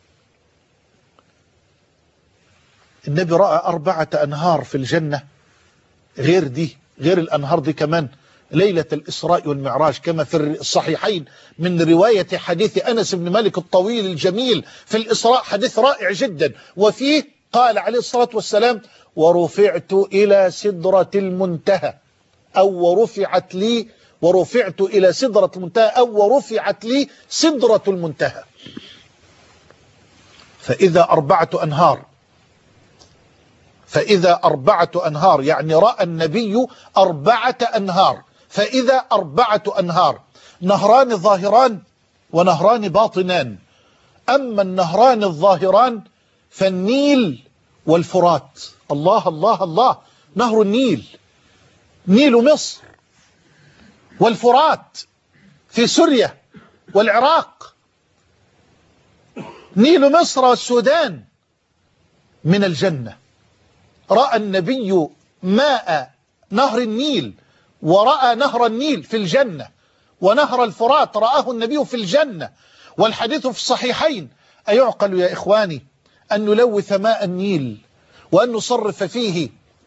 النبي رأى أربعة أنهار في الجنة غير دي، غير الأنهار دي كمان ليلة الإسراء والمعراج، كما في الصحيحين من رواية حديث أنس بن مالك الطويل الجميل في الإسراء، حديث رائع جدا. وفيه قال عليه الصلاة والسلام: ورفعت إلى سدرة المنتهى، أو ورفعت لي ورفعت إلى سدرة المنتهى، أو ورفعت لي سدرة المنتهى. فإذا أربعة أنهار فإذا أربعة أنهار يعني رأى النبي أربعة أنهار. فإذا أربعة أنهار، نهران ظاهران ونهران باطنان. أما النهران الظاهران فالنيل والفرات. الله الله الله، نهر النيل، نيل مصر، والفرات في سوريا والعراق، نيل مصر والسودان من الجنة. رأى النبي ماء نهر النيل، ورأى نهر النيل في الجنة، ونهر الفرات رآه النبي في الجنة. والحديث في الصحيحين: أيعقل يا إخواني أن نلوث ماء النيل وأن نصرف فيه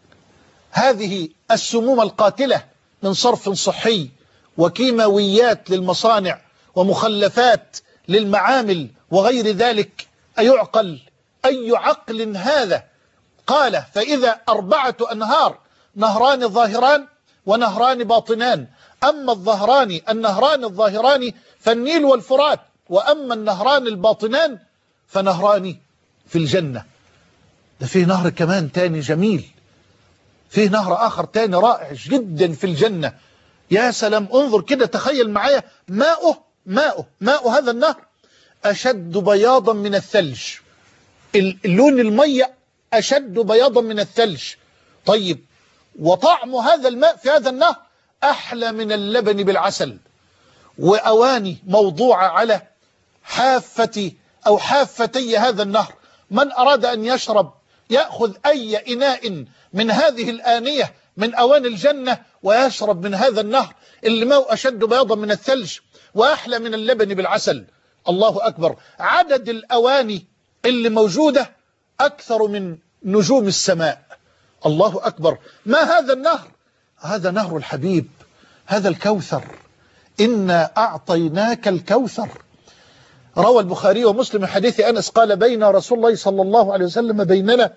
هذه السموم القاتلة من صرف صحي وكيماويات للمصانع ومخلفات للمعامل وغير ذلك؟ أيعقل؟ أي عقل هذا؟ قال: فإذا أربعة أنهار، نهران ظاهران ونهران باطنان. أما الظهران النهران الظاهران فالنيل والفرات، وأما النهران الباطنان فنهران في الجنة. ده فيه نهر كمان تاني جميل، فيه نهر آخر تاني رائع جدا في الجنة. يا سلام، انظر كده، تخيل معايا ماؤه ماؤه ماء هذا النهر أشد بياضا من الثلج، اللون المية أشد بياضا من الثلج. طيب، وطعم هذا الماء في هذا النهر أحلى من اللبن بالعسل. وأواني موضوعة على حافة أو حافتي هذا النهر، من أراد أن يشرب يأخذ أي إناء من هذه الآنية من أواني الجنة ويشرب من هذا النهر اللي ماء أشد بياضا من الثلج وأحلى من اللبن بالعسل. الله أكبر، عدد الأواني اللي موجودة أكثر من نجوم السماء. الله أكبر. ما هذا النهر؟ هذا نهر الحبيب، هذا الكوثر، إنا أعطيناك الكوثر. روى البخاري ومسلم من حديث أنس قال: بين رسول الله صلى الله عليه وسلم بيننا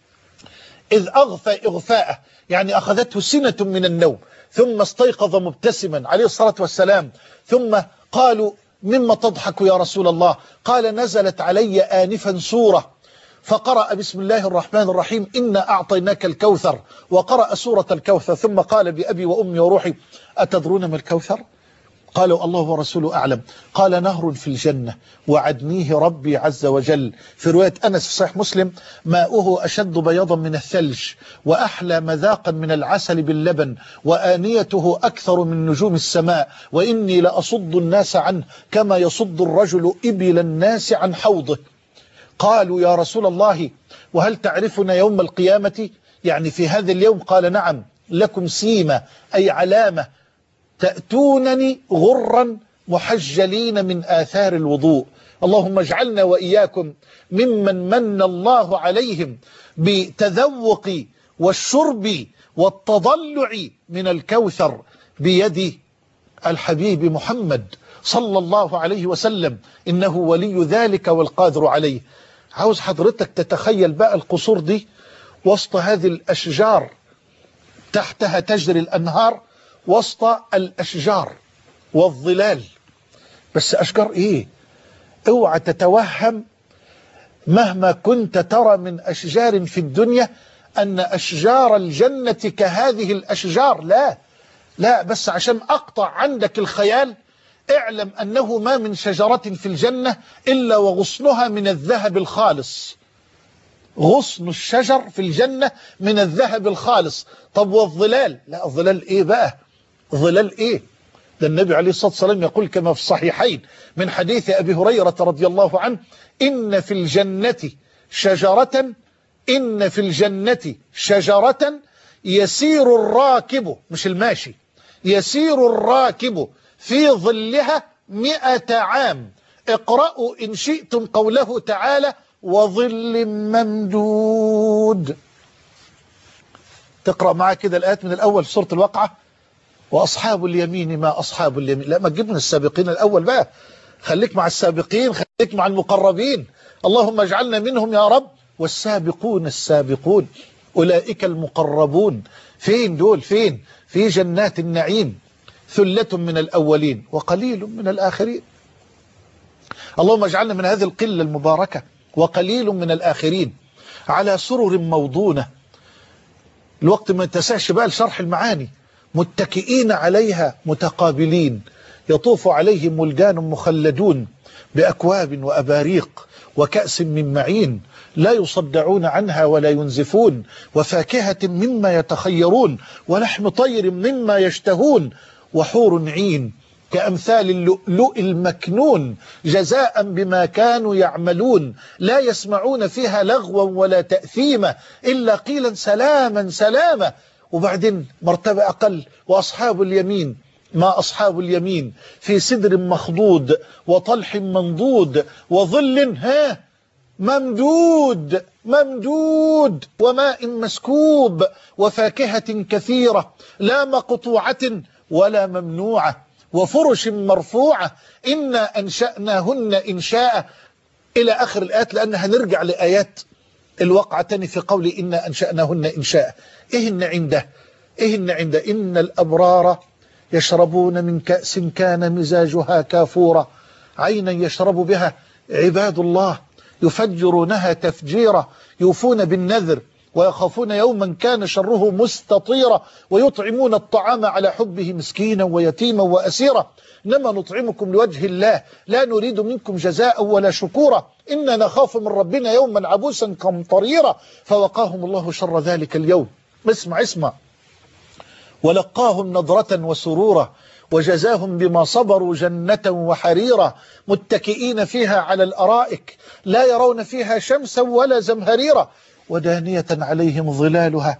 إذ أغفى إغفاءه، يعني أخذته سنة من النوم، ثم استيقظ مبتسما عليه الصلاة والسلام، ثم قالوا: مما تضحك يا رسول الله؟ قال: نزلت علي آنفا سورة، فقرأ بسم الله الرحمن الرحيم إنا أعطيناك الكوثر، وقرأ سورة الكوثر، ثم قال: بأبي وأمي وروحي أتدرون ما الكوثر؟ قالوا: الله ورسوله أعلم. قال: نهر في الجنة وعدنيه ربي عز وجل. في رواية أنس في صحيح مسلم: ماؤه أشد بياضا من الثلج وأحلى مذاقا من العسل باللبن، وآنيته أكثر من نجوم السماء، وإني لأصد الناس عنه كما يصد الرجل إبل الناس عن حوضه. قالوا: يا رسول الله، وهل تعرفنا يوم القيامة؟ يعني في هذا اليوم؟ قال: نعم، لكم سيمة أي علامة، تأتونني غرا محجلين من آثار الوضوء. اللهم اجعلنا وإياكم ممن من الله عليهم بتذوق والشرب والتضلع من الكوثر بيد الحبيب محمد صلى الله عليه وسلم، إنه ولي ذلك والقادر عليه. عاوز حضرتك تتخيل بقى القصور دي وسط هذه الأشجار، تحتها تجري الأنهار، وسط الأشجار والظلال. بس أشجار إيه؟ اوعى تتوهم مهما كنت ترى من أشجار في الدنيا أن أشجار الجنة كهذه الأشجار، لا لا، بس عشان أقطع عندك الخيال اعلم أنه ما من شجرة في الجنة إلا وغصنها من الذهب الخالص. غصن الشجر في الجنة من الذهب الخالص. طب والظلال؟ لا، الظلال إيه بقى؟ ظلال إيه؟ ده النبي عليه الصلاة والسلام يقول كما في الصحيحين من حديث أبي هريرة رضي الله عنه: إن في الجنة شجرة إن في الجنة شجرة يسير الراكب، مش الماشي، يسير الراكب في ظلها مئة عام. اقرأوا إن شئتم قوله تعالى: وظل ممدود. تقرأ معاه كده الآيات من الأول في سورة الواقعة: وأصحاب اليمين ما أصحاب اليمين. لا، ما تجيب من السابقين الأول بقى، خليك مع السابقين، خليك مع المقربين، اللهم اجعلنا منهم يا رب. والسابقون السابقون أولئك المقربون. فين دول؟ فين؟ في جنات النعيم. ثلة من الأولين وقليل من الآخرين. اللهم اجعلنا من هذه القلة المباركة. وقليل من الآخرين. على سرر موضونة. الوقت ما يتسعش بقى لشرح المعاني. متكئين عليها متقابلين، يطوف عليهم ولدان مخلدون بأكواب وأباريق وكأس من معين، لا يصدعون عنها ولا ينزفون، وفاكهة مما يتخيرون، ولحم طير مما يشتهون، وحور عين كأمثال اللؤلؤ المكنون جزاء بما كانوا يعملون، لا يسمعون فيها لغوا ولا تأثيما إلا قيلا سلاما سلاما. وبعدين مرتبة أقل: وأصحاب اليمين ما أصحاب اليمين في سدر مخضود وطلح منضود وظل ها ممدود ممدود وماء مسكوب وفاكهة كثيرة لا مقطوعة ولا ممنوعة وفرش مرفوعة إنا أنشأناهن إنشاء إلى آخر الآيات، لأن هنرجع لآيات الواقعة تاني في قول إنا أنشأناهن إنشاء. إيه النعيم ده؟ إيه النعيم ده؟ إن الأبرار يشربون من كأس كان مزاجها كافورا عينا يشرب بها عباد الله يفجرونها تفجيرا يوفون بالنذر ويخافون يوما كان شره مستطيرا ويطعمون الطعام على حبه مسكينا ويتيما وأسيرا إنما نطعمكم لوجه الله لا نريد منكم جزاء ولا شكورا إنا نخاف من ربنا يوما عبوسا قمطريرا فوقاهم الله شر ذلك اليوم. اسمع اسمع: ولقاهم نضرة وسرورا وجزاهم بما صبروا جنة وحريرا متكئين فيها على الأرائك لا يرون فيها شمسا ولا زمهريرا ودانية عليهم ظلالها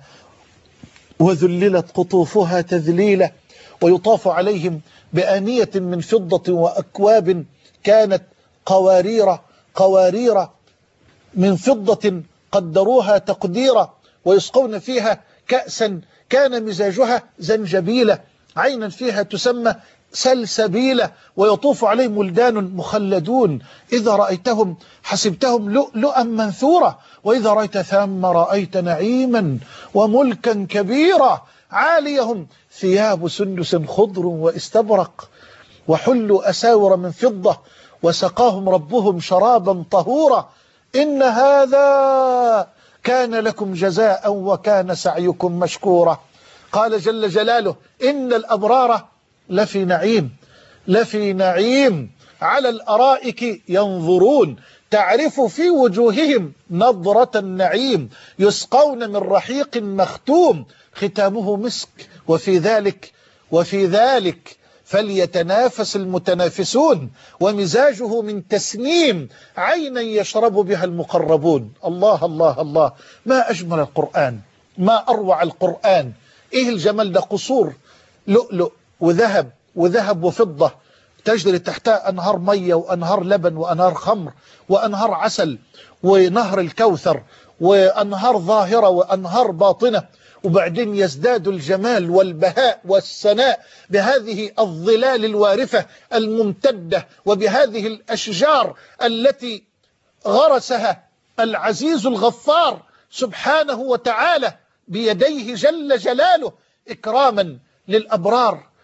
وذللت قطوفها تذليلا ويطاف عليهم بآنية من فضة وأكواب كانت قوارير قوارير من فضة قدروها تقديرا ويسقون فيها كأسا كان مزاجها زنجبيلا عينا فيها تسمى سلسبيلا ويطوف عليهم ولدان مخلدون إذا رأيتهم حسبتهم لؤلؤا منثورا وإذا رأيت ثم رأيت نعيما وملكا كبيرا عاليهم ثياب سندس خضر واستبرق وحلوا أساور من فضة وسقاهم ربهم شرابا طهورا إن هذا كان لكم جزاء وكان سعيكم مشكورا. قال جل جلاله: إن الأبرار لفي نعيم لفي نعيم على الأرائك ينظرون تعرف في وجوههم نضرة النعيم يسقون من رحيق مختوم ختامه مسك وفي ذلك وفي ذلك فليتنافس المتنافسون ومزاجه من تسنيم عينا يشرب بها المقربون. الله الله الله، ما أجمل القرآن، ما أروع القرآن. إيه الجمال ده؟ قصور لؤلؤ وذهب وذهب وفضة تجري تحتها أنهار مية وأنهار لبن وأنهار خمر وأنهار عسل ونهر الكوثر وأنهار ظاهرة وأنهار باطنة. وبعدين يزداد الجمال والبهاء والسناء بهذه الظلال الوارفة الممتدة وبهذه الأشجار التي غرسها العزيز الغفار سبحانه وتعالى بيديه جل جلاله إكراما للأبرار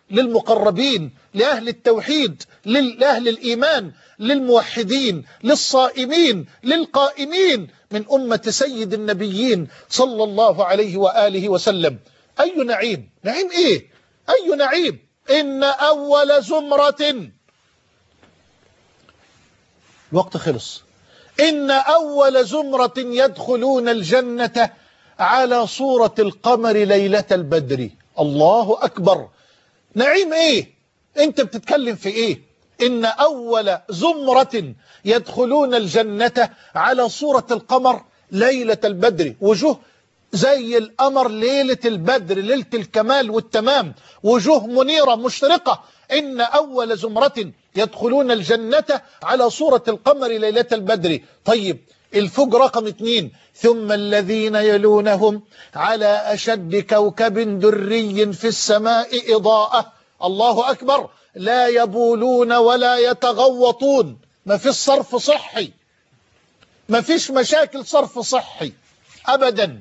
للمقربين، لأهل التوحيد، لأهل الإيمان، للموحدين، للصائمين، للقائمين من أمة سيد النبيين صلى الله عليه وآله وسلم. أي نعيم؟ نعيم إيه؟ أي نعيم؟ إن أول زمرة، الوقت خلص، إن أول زمرة يدخلون الجنة على صورة القمر ليلة البدر. الله أكبر. نعيم إيه؟ أنت بتتكلم في إيه؟ إن أول زمرة يدخلون الجنة على صورة القمر ليلة البدر، وجوه زي القمر ليلة البدر، ليلة الكمال والتمام، وجوه منيرة مشرقة. إن أول زمرة يدخلون الجنة على صورة القمر ليلة البدر. طيب الفوق رقم اثنين، ثم الذين يلونهم على أشد كوكب دري في السماء إضاءة. الله أكبر. لا يبولون ولا يتغوطون، ما فيش صرف صحي، ما فيش مشاكل صرف صحي أبدا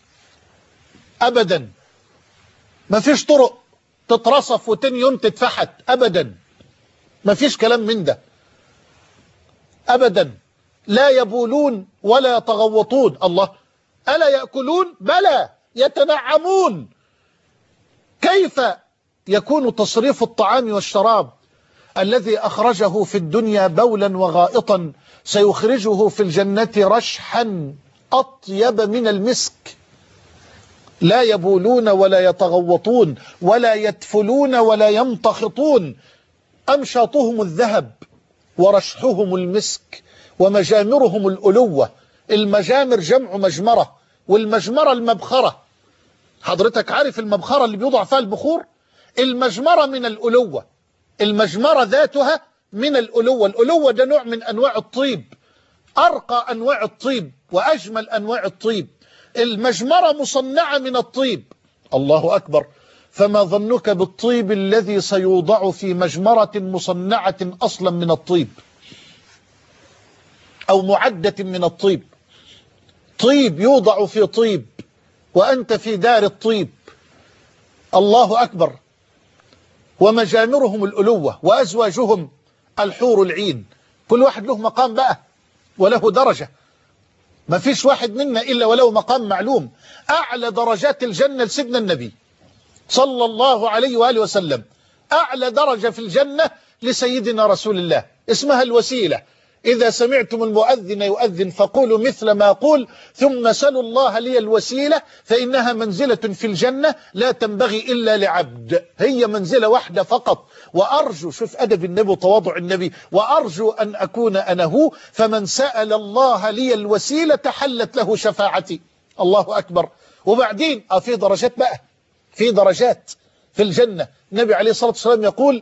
أبدا، ما فيش طرق تترصف وتاني يوم تتفحت أبدا، ما فيش كلام من ده أبدا. لا يبولون ولا يتغوطون. الله، ألا يأكلون؟ بلى، يتنعمون. كيف يكون تصريف الطعام والشراب الذي أخرجه في الدنيا بولا وغائطا سيخرجه في الجنة رشحا أطيب من المسك؟ لا يبولون ولا يتغوطون ولا يتفلون ولا يمتخطون. أمشاطهم الذهب ورشحهم المسك ومجامرهم الألوة. المجامر جمع مجمرة، والمجمرة المبخرة. حضرتك عارف المبخرة اللي بيوضع فيها البخور؟ المجمرة من الألوة، المجمرة ذاتها من الألوة. الألوة ده نوع من أنواع الطيب، أرقى أنواع الطيب وأجمل أنواع الطيب. المجمرة مصنعة من الطيب. الله أكبر. فما ظنك بالطيب الذي سيوضع في مجمرة مصنعة أصلا من الطيب أو معدة من الطيب؟ طيب يوضع في طيب وأنت في دار الطيب. الله أكبر. ومجامرهم الألوة وأزواجهم الحور العين. كل واحد له مقام بقى وله درجة، ما فيش واحد منا إلا وله مقام معلوم. أعلى درجات الجنة لسيدنا النبي صلى الله عليه وآله وسلم. أعلى درجة في الجنة لسيدنا رسول الله اسمها الوسيلة. إذا سمعتم المؤذن يؤذن فقولوا مثل ما أقول ثم سلوا الله لي الوسيلة فإنها منزلة في الجنة لا تنبغي إلا لعبد. هي منزلة واحدة فقط. وأرجو، شوف أدب النبي وتواضع النبي، وأرجو أن أكون أنا هو، فمن سأل الله لي الوسيلة حلت له شفاعتي. الله أكبر. وبعدين آه في درجات بقى، في درجات في الجنة. النبي عليه الصلاة والسلام يقول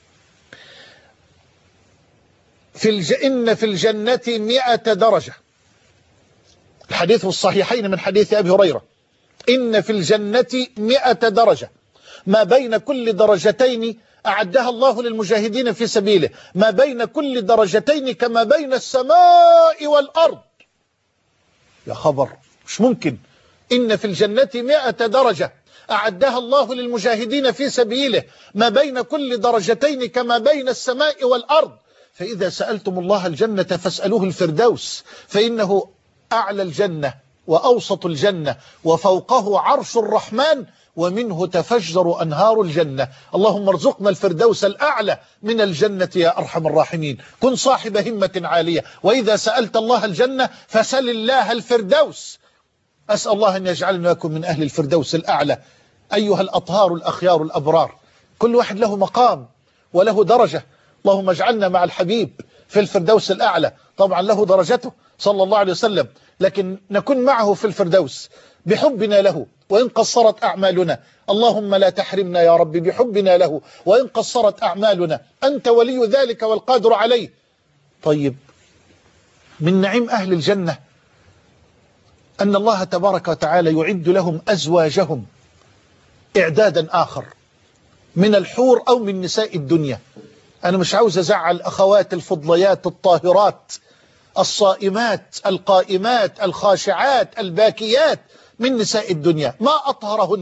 في الج... إن في الجنة مئة درجة. الحديث في الصحيحين من حديث أبي هريرة. إن في الجنة مئة درجة، ما بين كل درجتين أعدها الله للمجاهدين في سبيله، ما بين كل درجتين كما بين السماء والأرض. يا خبر، مش ممكن. إن في الجنة مئة درجة أعدها الله للمجاهدين في سبيله، ما بين كل درجتين كما بين السماء والأرض. فإذا سألتم الله الجنة فاسألوه الفردوس، فإنه أعلى الجنة وأوسط الجنة وفوقه عرش الرحمن ومنه تفجر أنهار الجنة. اللهم ارزقنا الفردوس الأعلى من الجنة يا أرحم الراحمين. كن صاحب همة عالية، وإذا سألت الله الجنة فسل الله الفردوس. أسأل الله أن يجعلنا لكم من أهل الفردوس الأعلى. أيها الأطهار الأخيار الأبرار، كل واحد له مقام وله درجة. اللهم اجعلنا مع الحبيب في الفردوس الأعلى. طبعا له درجته صلى الله عليه وسلم، لكن نكون معه في الفردوس بحبنا له وإن قصرت أعمالنا. اللهم لا تحرمنا يا رب بحبنا له وإن قصرت أعمالنا، أنت ولي ذلك والقادر عليه. طيب، من نعيم أهل الجنة أن الله تبارك وتعالى يعد لهم أزواجهم إعدادا آخر من الحور أو من نساء الدنيا. أنا مش عاوز أزعل أخوات الفضليات الطاهرات الصائمات القائمات الخاشعات الباكيات من نساء الدنيا، ما أطهرهن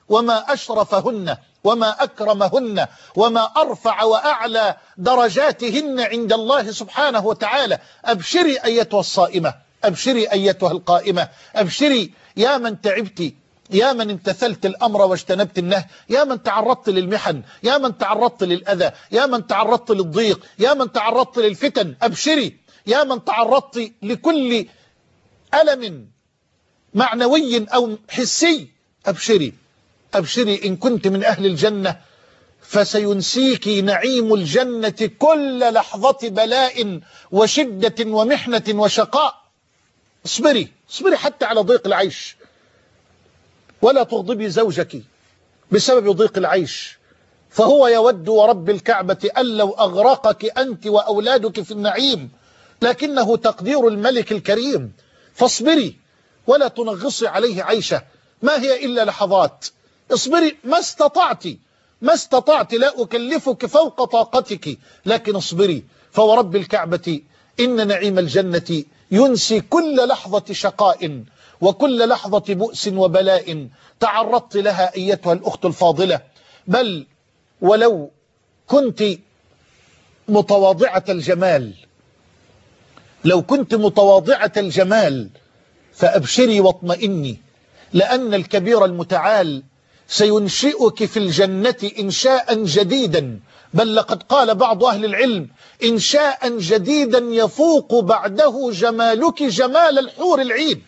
وما أشرفهن وما أكرمهن وما أرفع وأعلى درجاتهن عند الله سبحانه وتعالى. أبشري أيتها الصائمة، أبشري أيتها القائمة، أبشري يا من تعبت، يا من امتثلت الأمر واجتنبت النهي، يا من تعرضت للمحن، يا من تعرضت للأذى، يا من تعرضت للضيق، يا من تعرضت للفتن. أبشري يا من تعرضت لكل ألم معنوي أو حسي. أبشري أبشري إن كنت من أهل الجنة فسينسيك نعيم الجنة كل لحظة بلاء وشدة ومحنة وشقاء. اصبري اصبري حتى على ضيق العيش، ولا تغضبي زوجك بسبب ضيق العيش، فهو يود ورب الكعبة أن لو أغرقك أنت وأولادك في النعيم، لكنه تقدير الملك الكريم. فاصبري ولا تنغصي عليه عيشه، ما هي إلا لحظات. اصبري ما استطعت ما استطعت، لا أكلفك فوق طاقتك، لكن اصبري فورب الكعبة إن نعيم الجنة ينسي كل لحظة شقاء وكل لحظة بؤس وبلاء تعرضت لها أيتها الأخت الفاضلة. بل ولو كنت متواضعة الجمال، لو كنت متواضعة الجمال فأبشري واطمئني، لأن الكبير المتعال سينشئك في الجنة إنشاء جديدا، بل لقد قال بعض أهل العلم إنشاء جديدا يفوق بعده جمالك جمال الحور العين.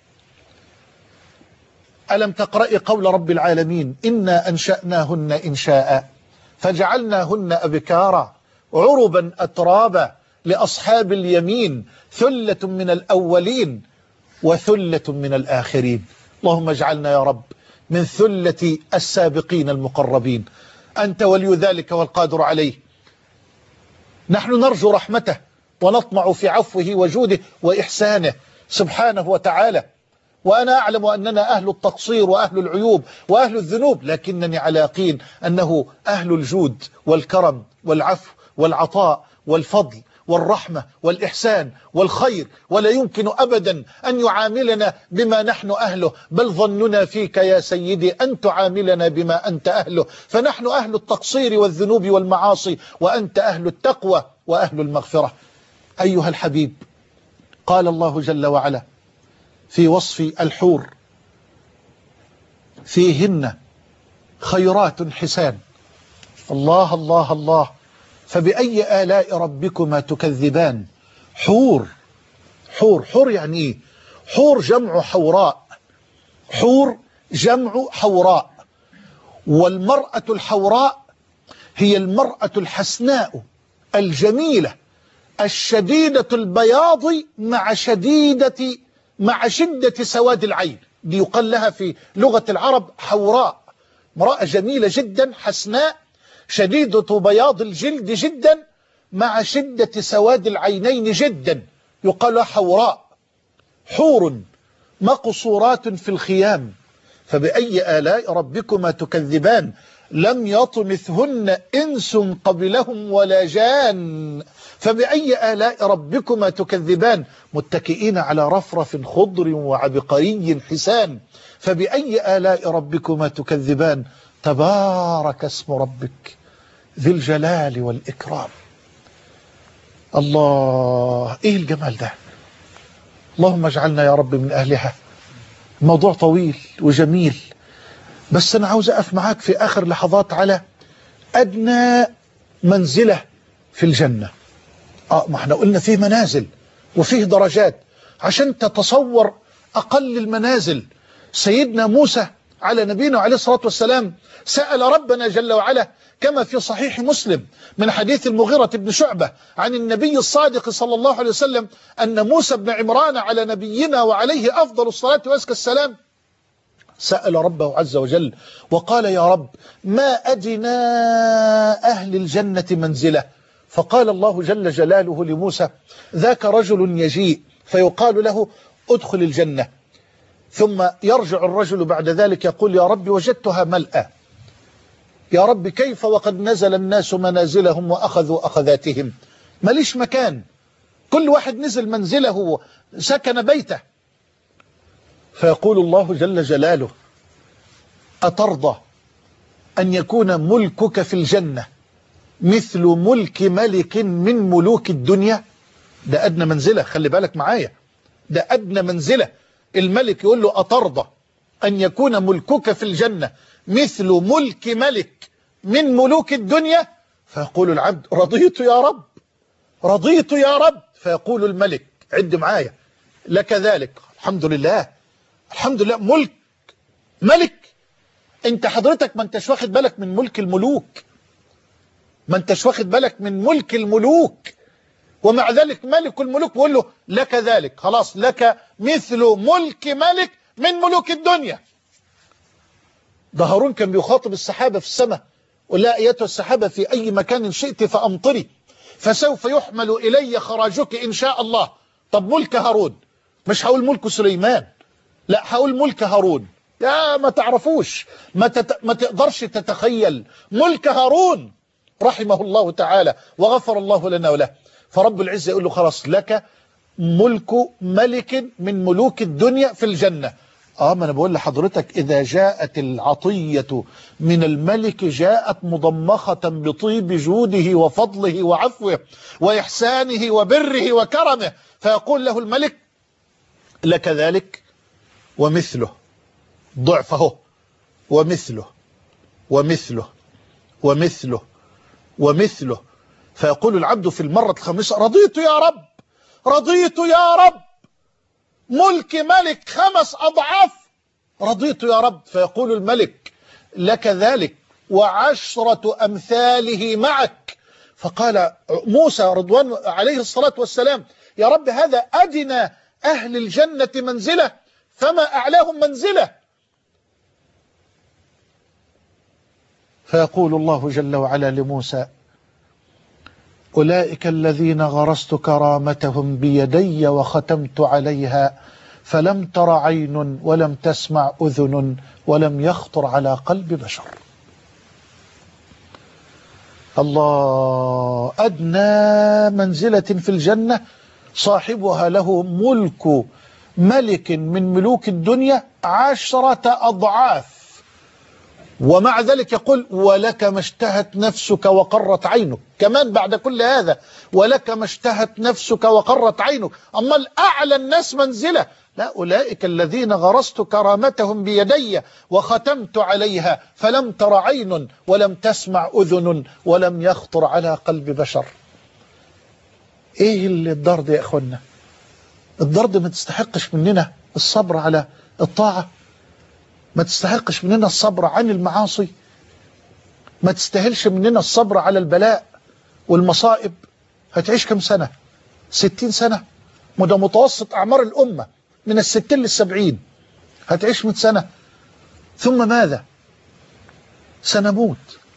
ألم تقرأي قول رب العالمين إنا أنشأناهن إنشاء فجعلناهن أبكارا عربا أترابا لأصحاب اليمين ثلة من الأولين وثلة من الآخرين. اللهم اجعلنا يا رب من ثلة السابقين المقربين، أنت ولي ذلك والقادر عليه. نحن نرجو رحمته ونطمع في عفوه وجوده وإحسانه سبحانه وتعالى، وأنا أعلم أننا أهل التقصير وأهل العيوب وأهل الذنوب، لكنني على يقين أنه أهل الجود والكرم والعفو والعطاء والفضل والرحمة والإحسان والخير، ولا يمكن أبدا أن يعاملنا بما نحن أهله، بل ظننا فيك يا سيدي أن تعاملنا بما أنت أهله، فنحن أهل التقصير والذنوب والمعاصي، وأنت أهل التقوى وأهل المغفرة. أيها الحبيب، قال الله جل وعلا في وصف الحور فيهن خيرات حسان. الله الله الله، فبأي آلاء ربكما تكذبان. حور حور حور يعني إيه؟ حور جمع حوراء، حور جمع حوراء، والمرأة الحوراء هي المرأة الحسناء الجميلة الشديدة البياض مع شديدة مع شدة سواد العين، دي يقال لها في لغة العرب حوراء، امرأة جميلة جدا حسناء شديدة بياض الجلد جدا مع شدة سواد العينين جدا، يقال لها حوراء. حور مقصورات في الخيام، فبأي آلاء ربكما تكذبان. لم يطمثهن إنس قبلهم ولا جان، فبأي آلاء ربكما تكذبان. متكئين على رفرف خضر وعبقري حسان، فبأي آلاء ربكما تكذبان. تبارك اسم ربك ذي الجلال والإكرام. الله، إيه الجمال ده! اللهم اجعلنا يا رب من أهلها. الموضوع طويل وجميل، بس أنا عاوز أقف معاك في آخر لحظات على أدنى منزلة في الجنة. آه ما احنا قلنا فيه منازل وفيه درجات، عشان تتصور أقل المنازل. سيدنا موسى على نبينا عليه الصلاة والسلام سأل ربنا جل وعلا كما في صحيح مسلم من حديث المغيرة بن شعبة عن النبي الصادق صلى الله عليه وسلم أن موسى بن عمران على نبينا وعليه أفضل الصلاة وأزكى السلام سأل ربه عز وجل وقال يا رب ما أدنى أهل الجنة منزلة؟ فقال الله جل جلاله لموسى ذاك رجل يجيء فيقال له ادخل الجنة، ثم يرجع الرجل بعد ذلك يقول يا رب وجدتها ملأى، يا رب كيف وقد نزل الناس منازلهم وأخذوا أخذاتهم، ماليش مكان، كل واحد نزل منزله سكن بيته. فيقول الله جل جلاله أترضى أن يكون ملكك في الجنة مثل ملك ملك من ملوك الدنيا؟ ده أدنى منزلة، خلي بالك معايا، ده أدنى منزلة. الملك يقول له أترضى أن يكون ملكك في الجنة مثل ملك ملك من ملوك الدنيا؟ فيقول العبد رضيت يا رب، رضيت يا رب. فيقول الملك، عد معايا، لك ذلك. الحمد لله، الحمد لله، ملك ملك. انت حضرتك ما انتش واخد بالك من ملك الملوك، ما انتش واخد بالك من ملك الملوك، ومع ذلك ملك الملوك بيقول له لك ذلك، خلاص لك مثل ملك ملك من ملوك الدنيا. ده هارون كان بيخاطب السحابة في السماء، ولا ايتها السحابة في اي مكان شئت فامطري فسوف يحمل الي خراجك ان شاء الله. طب ملك هارون، مش هقول ملك سليمان، لا هقول ملك هارون. يا ما تعرفوش، ما, تت... ما تقدرش تتخيل ملك هارون رحمه الله تعالى وغفر الله لنا وله. فرب العزة يقول له خلاص لك ملك ملك من ملوك الدنيا في الجنة. اه ما انا بقول لحضرتك اذا جاءت العطية من الملك جاءت مضمخة بطيب جوده وفضله وعفوه واحسانه وبره وكرمه، فيقول له الملك لك ذلك ومثله، ضعفه ومثله ومثله ومثله ومثله. فيقول العبد في المرة الخامسة رضيت يا رب، رضيت يا رب، ملك ملك خمس أضعاف، رضيت يا رب. فيقول الملك لك ذلك وعشرة أمثاله معك. فقال موسى رضوان عليه الصلاة والسلام يا رب هذا أدنى أهل الجنة منزلة فما أعلاهم منزلة. فيقول الله جل وعلا لموسى أولئك الذين غرست كرامتهم بيدي وختمت عليها فلم تر عين ولم تسمع أذن ولم يخطر على قلب بشر. الله، أدنى منزلة في الجنة صاحبها له ملك ملك من ملوك الدنيا عشرة أضعاف، ومع ذلك يقول ولك ما اشتهت نفسك وقرت عينك. كمان بعد كل هذا ولك ما اشتهت نفسك وقرت عينك. أما الأعلى الناس منزلة لا، أولئك الذين غرست كرامتهم بيدي وختمت عليها فلم تر عين ولم تسمع أذن ولم يخطر على قلب بشر. ايه اللي الدار ده يا اخوانا؟ الدار ده ما تستحقش مننا الصبر على الطاعة، ما تستحقش مننا الصبر عن المعاصي، ما تستاهلش مننا الصبر على البلاء والمصائب. هتعيش كم سنة؟ ستين سنة، وده متوسط أعمار الأمة من الستين للسبعين. هتعيش مئة سنة ثم ماذا؟ سنموت.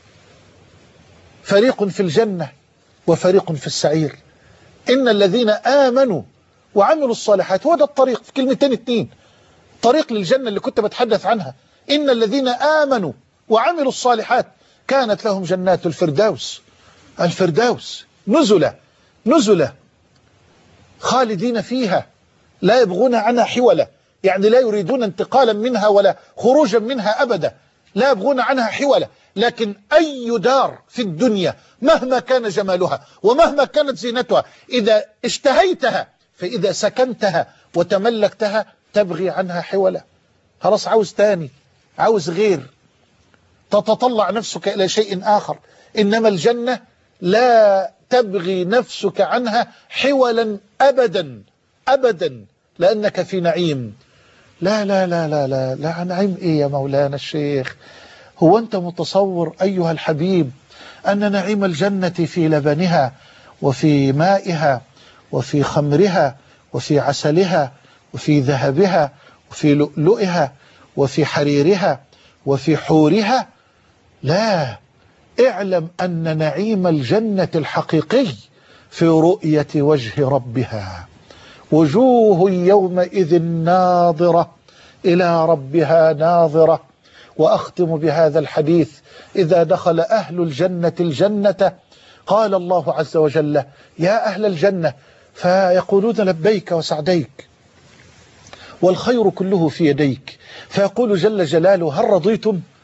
فريق في الجنة وفريق في السعير. إن الذين آمنوا وعملوا الصالحات، هو ده الطريق. في كلمتين اتنين، طريق للجنة اللي كنت بتحدث عنها. إن الذين آمنوا وعملوا الصالحات كانت لهم جنات الفردوس، الفردوس نزلة نزلة خالدين فيها لا يبغون عنها حولا، يعني لا يريدون انتقالا منها ولا خروجا منها أبدا، لا يبغون عنها حولا. لكن أي دار في الدنيا مهما كان جمالها ومهما كانت زينتها إذا اشتهيتها فإذا سكنتها وتملكتها تبغي عنها حولا، خلاص عاوز تاني، عاوز غير، تتطلع نفسك إلى شيء آخر. إنما الجنة لا تبغي نفسك عنها حولا أبدا أبدا، لأنك في نعيم. لا لا لا لا لا لا نعيم إيه يا مولانا الشيخ؟ هو أنت متصور أيها الحبيب أن نعيم الجنة في لبنها وفي مائها وفي خمرها وفي عسلها وفي ذهبها وفي لؤلؤها وفي حريرها وفي حورها؟ لا، اعلم أن نعيم الجنة الحقيقي في رؤية وجه ربها. وجوه يومئذ ناظرة إلى ربها ناظرة. وأختم بهذا الحديث: إذا دخل أهل الجنة الجنة قال الله عز وجل: يا أهل الجنة، فيقولون لبيك وسعديك والخير كله في يديك، فيقول جل جلاله: هل رضيتم؟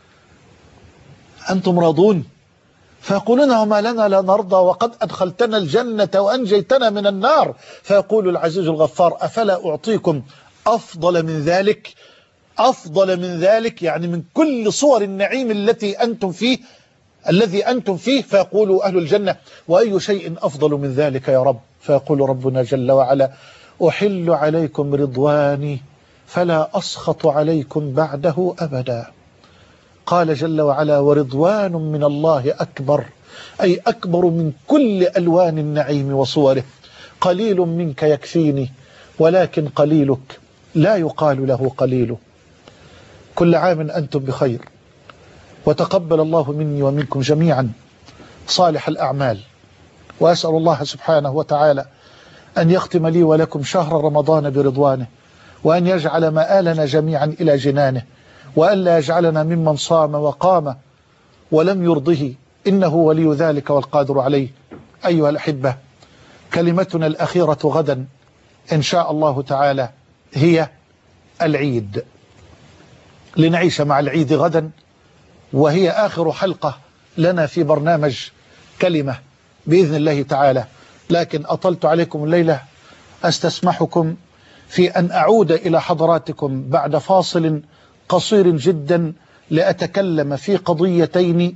أنتم راضون؟ فيقولون وما لنا لا نرضى وقد أدخلتنا الجنة وأنجيتنا من النار. فيقول العزيز الغفار أفلا أعطيكم أفضل من ذلك؟ أفضل من ذلك يعني من كل صور النعيم التي أنتم فيه الذي أنتم فيه. فيقول أهل الجنة وأي شيء أفضل من ذلك يا رب؟ فيقول ربنا جل وعلا أحل عليكم رضواني فلا أسخط عليكم بعده أبدا. قال جل وعلا ورضوان من الله أكبر، أي أكبر من كل ألوان النعيم وصوره. قليل منك يكفيني ولكن قليلك لا يقال له قليل. كل عام أنتم بخير، وتقبل الله مني ومنكم جميعا صالح الأعمال، وأسأل الله سبحانه وتعالى أن يختم لي ولكم شهر رمضان برضوانه، وأن يجعل مآلنا جميعا إلى جنانه، وأن لا يجعلنا ممن صام وقام ولم يرضه، إنه ولي ذلك والقادر عليه. أيها الأحبة، كلمتنا الأخيرة غدا إن شاء الله تعالى هي العيد، لنعيش مع العيد غدا، وهي آخر حلقة لنا في برنامج كلمة بإذن الله تعالى. لكن أطلت عليكم الليلة، أستسمحكم في أن أعود إلى حضراتكم بعد فاصل قصير جدا لأتكلم في قضيتين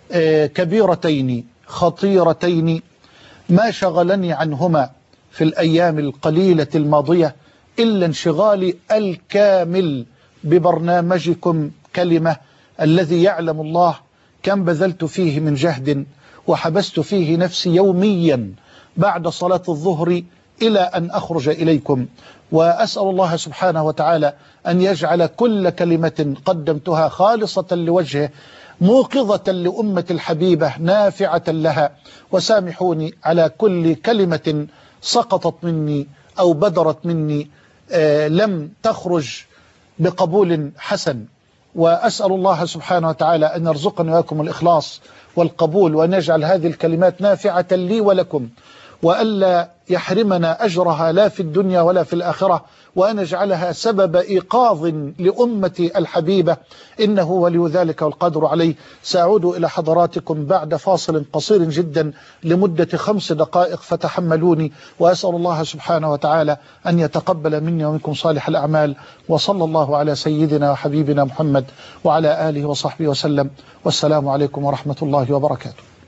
كبيرتين خطيرتين ما شغلني عنهما في الأيام القليلة الماضية إلا انشغالي الكامل ببرنامجكم كلمة، الذي يعلم الله كم بذلت فيه من جهد، وحبست فيه نفسي يوميا بعد صلاة الظهر إلى أن أخرج إليكم. وأسأل الله سبحانه وتعالى أن يجعل كل كلمة قدمتها خالصة لوجهه، موقظة لأمة الحبيبة، نافعة لها. وسامحوني على كل كلمة سقطت مني أو بدرت مني آه لم تخرج بقبول حسن. وأسأل الله سبحانه وتعالى أن يرزقني وإياكم الإخلاص والقبول، وأن يجعل هذه الكلمات نافعة لي ولكم، وألا يحرمنا أجرها لا في الدنيا ولا في الآخرة، وأن يجعلها سبب إيقاظ لأمتي الحبيبة، إنه ولي ذلك والقادر عليه. سأعود إلى حضراتكم بعد فاصل قصير جدا لمدة خمس دقائق، فتحملوني. وأسأل الله سبحانه وتعالى أن يتقبل مني ومنكم صالح الأعمال، وصلى الله على سيدنا وحبيبنا محمد وعلى آله وصحبه وسلم. والسلام عليكم ورحمة الله وبركاته.